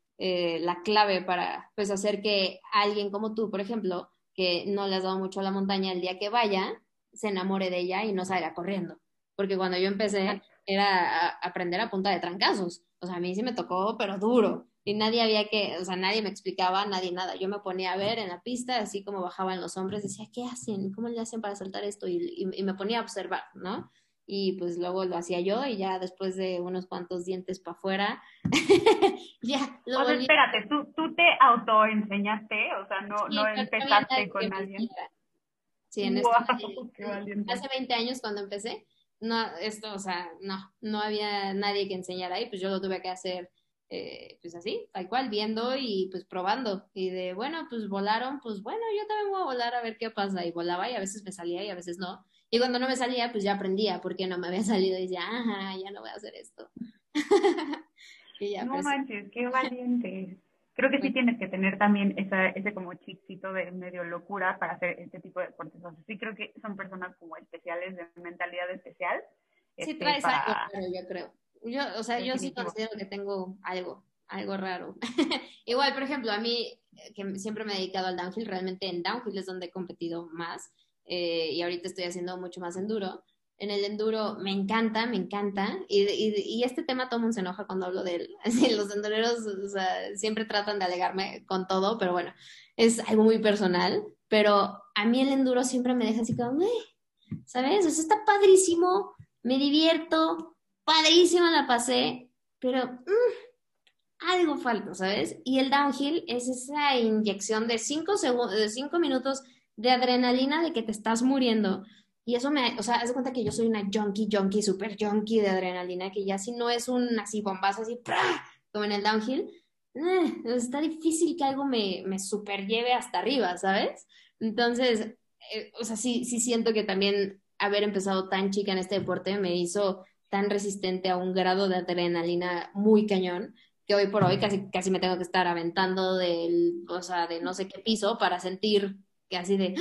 Speaker 3: la clave para, pues, hacer que alguien como tú, por ejemplo, que no le has dado mucho a la montaña, el día que vaya, se enamore de ella y no salga corriendo. Porque cuando yo empecé era aprender a punta de trancazos. O sea, a mí sí me tocó, pero duro y nadie había que, o sea, nadie me explicaba, nadie nada. Yo me ponía a ver en la pista, así como bajaban los hombres, decía, ¿qué hacen? ¿Cómo le hacen para saltar esto? Y me ponía a observar, ¿no? Y pues luego lo hacía yo y ya después de unos cuantos dientes para afuera, ya lo
Speaker 2: O sea,
Speaker 3: volví.
Speaker 2: espérate, tú te autoenseñaste, o sea, no
Speaker 3: Sí, pero no había
Speaker 2: empezaste
Speaker 3: nadie que
Speaker 2: con
Speaker 3: me
Speaker 2: alguien.
Speaker 3: hiciera. Sí, en esto,
Speaker 2: ¡Wow! ¡Qué valiente!
Speaker 3: hace 20 años cuando empecé, no, esto, o sea, no había nadie que enseñara ahí, pues yo lo tuve que hacer, pues así, tal cual, viendo y pues probando. Y de, bueno, pues volaron, pues bueno, yo también voy a volar a ver qué pasa. Y volaba y a veces me salía y a veces no. Y cuando no me salía, pues ya aprendía porque no me había salido y decía, ajá, ya no voy a hacer esto. Y ya,
Speaker 2: No
Speaker 3: pero sí,
Speaker 2: manches, qué valiente. Creo que sí
Speaker 3: muy
Speaker 2: tienes que tener también ese como chipcito de medio locura para hacer este tipo de deportes. O sea, sí creo que son personas como especiales, de mentalidad especial,
Speaker 3: sí traes algo
Speaker 2: para
Speaker 3: raro, yo creo. Yo, o sea, yo sí
Speaker 2: definitivo.
Speaker 3: considero que tengo algo raro. Igual, por ejemplo, a mí, que siempre me he dedicado al downhill, realmente en downhill es donde he competido más, y ahorita estoy haciendo mucho más enduro. En el enduro me encanta, y este tema todo el mundo se enoja cuando hablo de él. Así, los endureros, o sea, siempre tratan de alegarme con todo, pero bueno, es algo muy personal, pero a mí el enduro siempre me deja así como, ¿sabes? O sea, está padrísimo, me divierto, padrísimo la pasé, pero algo falta, ¿sabes? Y el downhill es esa inyección de 5 segundos, de 5 minutos de adrenalina de que te estás muriendo. Y eso o sea, haz de cuenta que yo soy una junkie, super junkie de adrenalina, que ya si no es un así bombazo, así, ¡prá! Como en el downhill, está difícil que algo me super lleve hasta arriba, ¿sabes? Entonces, o sea, sí siento que también haber empezado tan chica en este deporte me hizo tan resistente a un grado de adrenalina muy cañón que hoy por hoy casi me tengo que estar aventando o sea, de no sé qué piso para sentir que así de, ¡ah!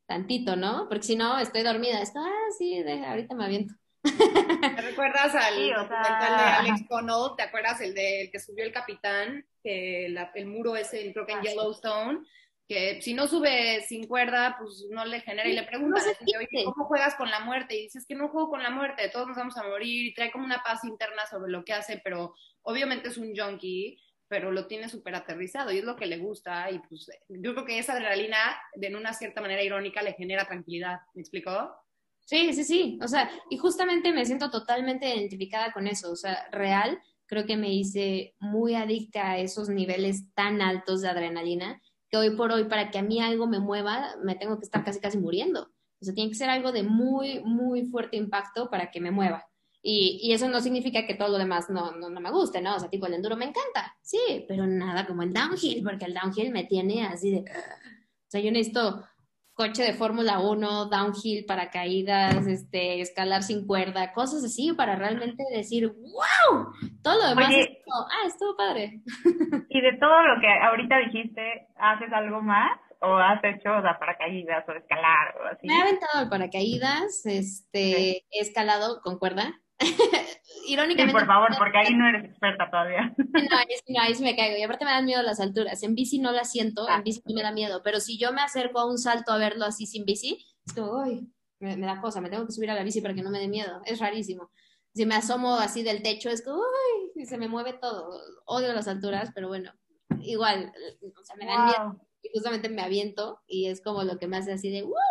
Speaker 3: tantito, ¿no? Porque si no, estoy dormida. Sí, ahorita me aviento.
Speaker 1: ¿Te recuerdas al
Speaker 2: Sí, o
Speaker 1: documental de
Speaker 2: sea,
Speaker 1: Alex Honnold? ¿Te acuerdas el que subió el capitán? Que el muro ese, creo que en Yellowstone, que si no sube sin cuerda, pues no le genera. Y le
Speaker 3: No
Speaker 1: preguntan
Speaker 3: se
Speaker 1: así, de, oye,
Speaker 3: siente.
Speaker 1: ¿cómo juegas con la muerte? Y dices que no juego con la muerte, todos nos vamos a morir. Y trae como una paz interna sobre lo que hace, pero obviamente es un junkie, pero lo tiene súper aterrizado y es lo que le gusta. Y pues yo creo que esa adrenalina, de una cierta manera irónica, le genera tranquilidad. ¿Me explicó?
Speaker 3: Sí, sí, sí. O sea, y justamente me siento totalmente identificada con eso. O sea, real, creo que me hice muy adicta a esos niveles tan altos de adrenalina que hoy por hoy, para que a mí algo me mueva, me tengo que estar casi, casi muriendo. O sea, tiene que ser algo de muy, muy fuerte impacto para que me mueva. Y eso no significa que todo lo demás no me guste, ¿no? O sea, tipo, el enduro me encanta, sí, pero nada como el downhill, porque el downhill me tiene así de... O sea, yo necesito coche de Fórmula 1, downhill, paracaídas, escalar sin cuerda, cosas así para realmente decir, wow, todo lo demás es
Speaker 2: oye,
Speaker 3: como, estuvo padre.
Speaker 2: y de todo lo que ahorita dijiste, ¿haces algo más? ¿O has hecho, o sea, paracaídas o escalar o
Speaker 3: Me he
Speaker 2: así?
Speaker 3: aventado al paracaídas,
Speaker 2: Okay.
Speaker 3: he escalado con cuerda.
Speaker 2: Sí,
Speaker 3: Irónicamente,
Speaker 2: por favor, porque ahí no eres experta todavía.
Speaker 3: ahí sí me caigo. Y aparte me dan miedo las alturas. En bici no las siento, en
Speaker 2: Ah,
Speaker 3: bici no me
Speaker 2: okay.
Speaker 3: da miedo. Pero si yo me acerco a un salto a verlo así sin bici, es como, uy, me da cosa, me tengo que subir a la bici para que no me dé miedo. Es rarísimo. Si me asomo así del techo, es como, uy, y se me mueve todo. Odio las alturas, pero bueno, igual, o sea, me dan miedo.
Speaker 2: Wow.
Speaker 3: Y justamente me aviento y es como lo que me hace así de, ¡wow!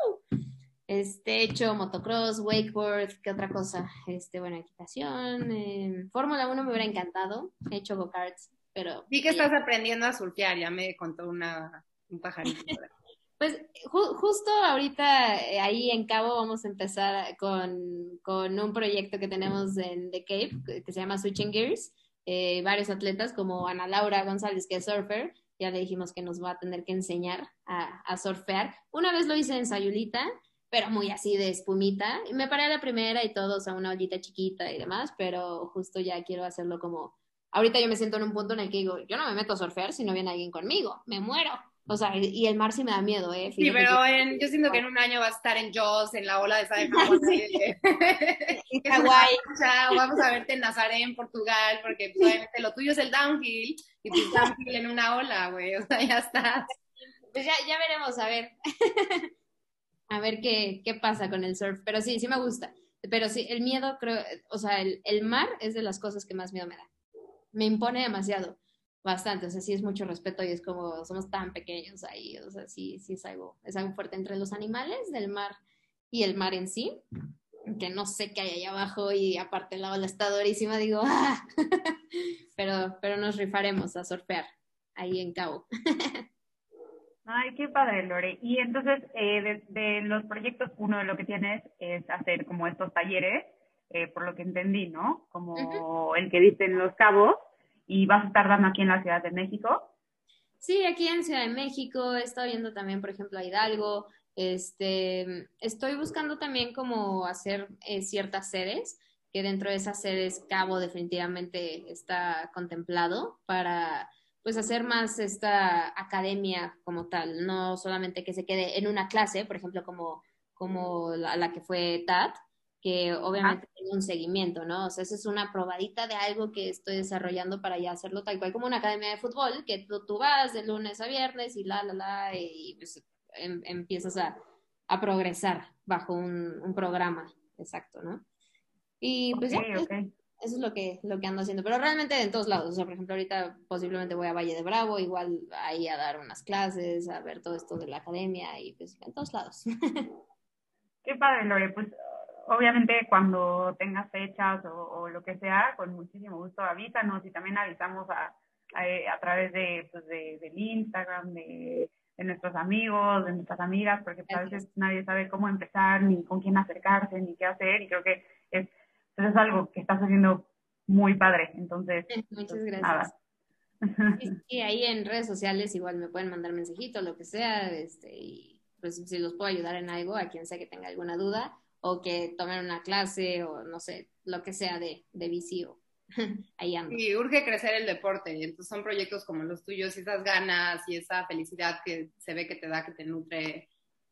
Speaker 3: He hecho motocross, wakeboard, ¿qué otra cosa? Bueno, equitación, Fórmula 1 me hubiera encantado. He hecho go-karts, pero
Speaker 1: Vi que estás aprendiendo a surfear, ya me contó un pajarito.
Speaker 3: pues justo ahorita ahí en Cabo vamos a empezar con un proyecto que tenemos en The Cape que se llama Switching Gears. Varios atletas como Ana Laura González, que es surfer, ya le dijimos que nos va a tener que enseñar a surfear. Una vez lo hice en Sayulita, pero muy así de espumita. Y me paré a la primera y todo, o sea, una ollita chiquita y demás, pero justo ya quiero hacerlo como... Ahorita yo me siento en un punto en el que digo, yo no me meto a surfear si no viene alguien conmigo, me muero. O sea, y el mar sí me da miedo, ¿eh?
Speaker 1: Sí,
Speaker 3: Fíjate que...
Speaker 1: pero yo siento que en un año vas a estar en Jaws, en la ola de esa de Hawái,
Speaker 3: Sí, en
Speaker 1: que es una
Speaker 3: Hawái.
Speaker 1: lancha, o vamos a verte en Nazaré, en Portugal, porque pues, obviamente lo tuyo es el downhill, y pues downhill en una ola, güey, o sea, ya estás.
Speaker 3: Pues ya veremos, a ver qué pasa con el surf. Pero sí, sí me gusta. Pero sí, el miedo creo, o sea, el mar es de las cosas que más miedo me da. Me impone demasiado, bastante. O sea, sí es mucho respeto y es como somos tan pequeños ahí. O sea, sí, sí es algo fuerte entre los animales del mar y el mar en sí, que no sé qué hay allá abajo y aparte la ola está durísima, digo, ¡ah! Pero nos rifaremos a surfear ahí en Cabo.
Speaker 2: Ay, qué padre, Lore. Y entonces, de los proyectos, uno de lo que tienes es hacer como estos talleres, por lo que entendí, ¿no?
Speaker 3: Ujú.
Speaker 2: Como el que diste en Los Cabos, y vas a estar dando aquí en la Ciudad de México.
Speaker 3: Sí, aquí en Ciudad de México he estado viendo también, por ejemplo, a Hidalgo. Estoy buscando también como hacer ciertas sedes, que dentro de esas sedes Cabo definitivamente está contemplado para pues hacer más esta academia como tal, no solamente que se quede en una clase, por ejemplo, como la que fue TAT, que
Speaker 2: Ajá.
Speaker 3: obviamente tiene un seguimiento, ¿no? O sea, esa es una probadita de algo que estoy desarrollando para ya hacerlo tal cual como una academia de fútbol, que tú vas de lunes a viernes y y pues empiezas a progresar bajo un programa, exacto, ¿no? Y pues
Speaker 2: Ok,
Speaker 3: ya,
Speaker 2: ok.
Speaker 3: eso es lo que ando haciendo, pero realmente en todos lados, o sea, por ejemplo, ahorita posiblemente voy a Valle de Bravo, igual ahí a dar unas clases, a ver todo esto de la academia y pues en todos lados.
Speaker 2: Qué padre, Lore. Pues obviamente cuando tengas fechas o lo que sea, con muchísimo gusto avísanos y también avisamos a través de, pues, del Instagram, de nuestros amigos, de nuestras amigas, porque pues, a
Speaker 3: Gracias.
Speaker 2: veces nadie sabe cómo empezar, ni con quién acercarse, ni qué hacer, y creo que es, pues, es algo que estás haciendo muy padre. Entonces,
Speaker 3: Muchas
Speaker 2: pues
Speaker 3: gracias.
Speaker 2: nada.
Speaker 3: Sí, sí, ahí en redes sociales igual me pueden mandar mensajitos, lo que sea, y pues si los puedo ayudar en algo, a quien sea que tenga alguna duda, o que tomen una clase, o no sé, lo que sea de bici, o ahí ando.
Speaker 1: Y urge crecer el deporte, y entonces son proyectos como los tuyos, y esas ganas y esa felicidad que se ve que te da, que te nutre,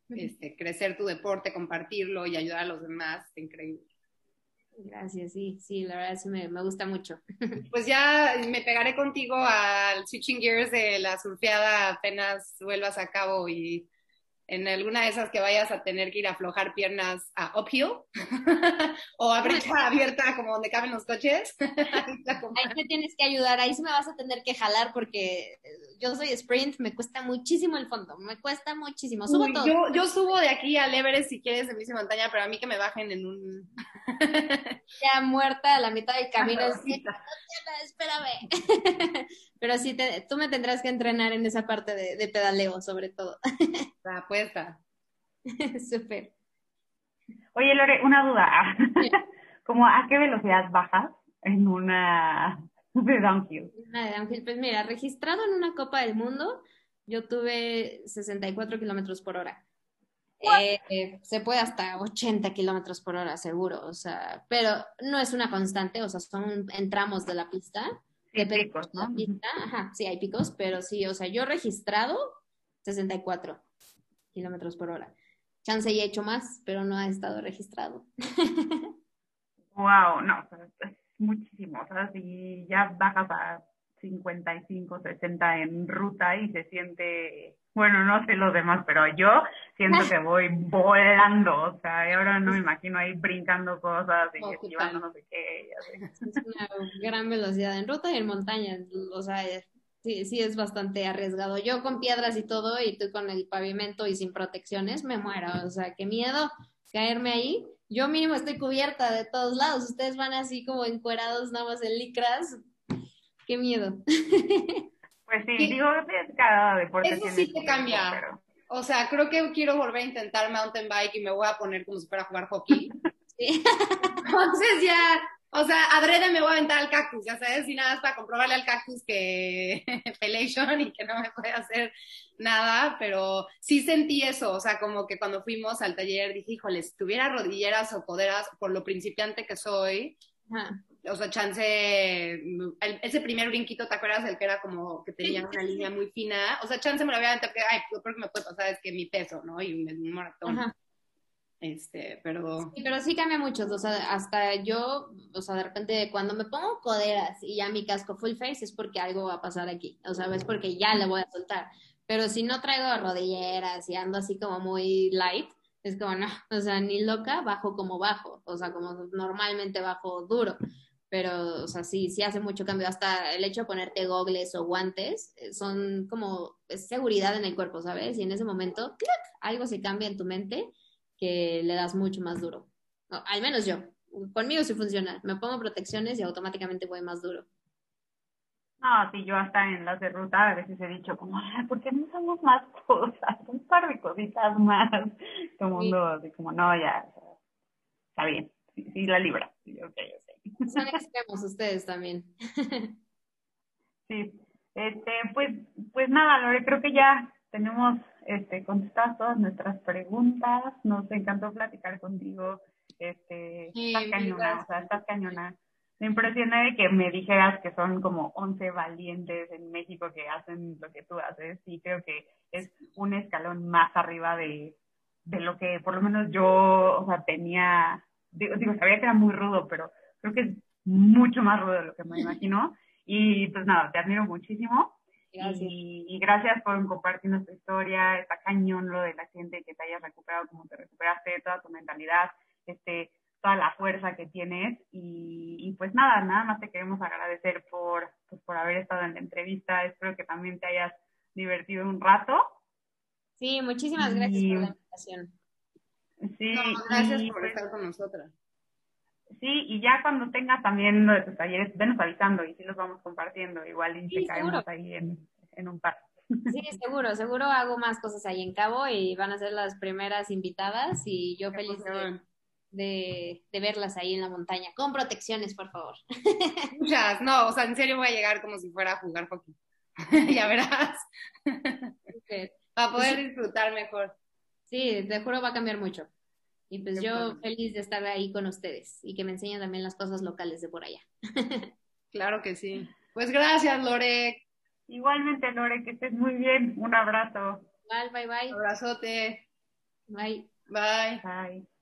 Speaker 1: crecer tu deporte, compartirlo y ayudar a los demás, es increíble.
Speaker 3: Gracias, sí, la verdad sí me gusta mucho.
Speaker 1: Pues ya me pegaré contigo al Switching Gears de la surfeada apenas vuelvas a cabo y en alguna de esas que vayas a tener que ir a aflojar piernas a uphill o a brecha abierta como donde caben los coches.
Speaker 3: Ahí me tienes que ayudar, ahí sí me vas a tener que jalar porque yo soy sprint, me cuesta muchísimo el fondo, me cuesta muchísimo. Subo todo.
Speaker 1: Yo subo de aquí al Everest si quieres en bici montaña, pero a mí que me bajen en un...
Speaker 3: Ya muerta a la mitad del camino. Espérame. Pero sí, tú me tendrás que entrenar en esa parte de pedaleo, sobre todo.
Speaker 1: La apuesta.
Speaker 3: Súper.
Speaker 2: Oye, Lore, una duda. ¿Cómo a qué velocidad bajas en una de downhill?
Speaker 3: Una de downhill, pues mira, registrado en una Copa del Mundo, yo tuve 64 kilómetros por hora. Se puede hasta 80 kilómetros por hora, seguro, o sea, pero no es una constante, o sea, son en tramos de la pista.
Speaker 2: Sí, picos, ¿no?
Speaker 3: La pista, ajá, sí, hay picos, pero sí, o sea, yo registrado 64 kilómetros por hora. Chance y he hecho más, pero no ha estado registrado.
Speaker 2: Wow, no, es muchísimo, o sea, si ya bajas a 55, 60 en ruta y se siente, bueno, no sé los demás, pero yo siento que voy volando, o sea, y ahora no me imagino ahí brincando cosas y esquivando no sé qué.
Speaker 3: Es una gran velocidad en ruta y en montaña, o sea, sí es bastante arriesgado. Yo con piedras y todo y tú con el pavimento y sin protecciones me muero, o sea, qué miedo caerme ahí. Yo mínimo estoy cubierta de todos lados, ustedes van así como encuerados nada más en licras. Qué miedo.
Speaker 2: Pues sí, digo, cada deporte
Speaker 1: eso
Speaker 2: tiene
Speaker 1: sí te
Speaker 2: su
Speaker 1: cambia.
Speaker 2: pero...
Speaker 1: O sea, creo que quiero volver a intentar mountain bike y me voy a poner como si fuera a jugar hockey.
Speaker 3: Sí.
Speaker 1: Entonces ya, o sea, adrede me voy a aventar al cactus, ya sabes, y nada más para comprobarle al cactus que pelation y que no me puede hacer nada, pero sí sentí eso, o sea, como que cuando fuimos al taller dije, híjole, si tuviera rodilleras o coderas, por lo principiante que soy,
Speaker 3: Ajá.
Speaker 1: o sea, chance, ese primer brinquito, ¿te acuerdas? El que era como que tenía una línea muy fina, o sea, chance me lo había aventado, ay, yo creo que me puede pasar, es que mi peso, ¿no? Y un maratón.
Speaker 3: Ajá.
Speaker 1: Pero...
Speaker 3: Sí, pero sí cambia mucho, o sea, hasta yo, o sea, de repente cuando me pongo coderas y ya mi casco full face es porque algo va a pasar aquí, o sea, es porque ya le voy a soltar, pero si no traigo rodilleras y ando así como muy light, es como no, o sea, ni loca, bajo como bajo, o sea, como normalmente bajo duro, pero, o sea, sí hace mucho cambio, hasta el hecho de ponerte gogles o guantes, son como es seguridad en el cuerpo, ¿sabes? Y en ese momento, ¡clac!, algo se cambia en tu mente que le das mucho más duro. No, al menos yo. Conmigo sí funciona. Me pongo protecciones y automáticamente voy más duro.
Speaker 2: No, sí, yo hasta en las de ruta a veces he dicho como, ¿por qué no usamos más cosas? Un par de cositas más. Todo el mundo así como, no, ya, está bien, sí la libra. Sí, okay.
Speaker 3: Son extremos ustedes también.
Speaker 2: Sí, pues nada, Lore, creo que ya tenemos contestadas todas nuestras preguntas. Nos encantó platicar contigo. Estás cañona, o sea, estás cañona. Me impresiona de que me dijeras que son como 11 valientes en México que hacen lo que tú haces, y creo que es un escalón más arriba de lo que por lo menos yo, o sea, tenía, digo, sabía que era muy rudo, pero creo que es mucho más rudo de lo que me imagino. Y pues nada, te admiro muchísimo.
Speaker 3: Gracias.
Speaker 2: Y gracias por compartirnos tu historia. Está cañón lo del accidente, que te hayas recuperado como te recuperaste, toda tu mentalidad, toda la fuerza que tienes. Y pues nada más te queremos agradecer por haber estado en la entrevista. Espero que también te hayas divertido un rato.
Speaker 3: Sí, muchísimas gracias por la invitación.
Speaker 2: Sí,
Speaker 1: no, gracias por estar con nosotras.
Speaker 2: Sí, y ya cuando tengas también lo de tus talleres, venos avisando y sí los vamos compartiendo. Igual y
Speaker 3: Sí,
Speaker 2: te caemos ahí en un par.
Speaker 3: Sí, seguro hago más cosas ahí en Cabo y van a ser las primeras invitadas y yo feliz de verlas ahí en la montaña. Con protecciones, por favor.
Speaker 1: Muchas, no, o sea, en serio voy a llegar como si fuera a jugar hockey. Ya verás.
Speaker 3: Super.
Speaker 1: Para poder disfrutar mejor.
Speaker 3: Sí, te juro va a cambiar mucho. Y pues
Speaker 1: Qué
Speaker 3: yo
Speaker 1: bueno.
Speaker 3: feliz de estar ahí con ustedes y que me enseñen también las cosas locales de por allá.
Speaker 1: Claro que sí. Pues gracias, Lore.
Speaker 2: Igualmente, Lore, que estés muy bien. Un abrazo.
Speaker 3: Igual, bye bye.
Speaker 1: Abrazote.
Speaker 3: Bye.
Speaker 1: Bye.
Speaker 2: Bye.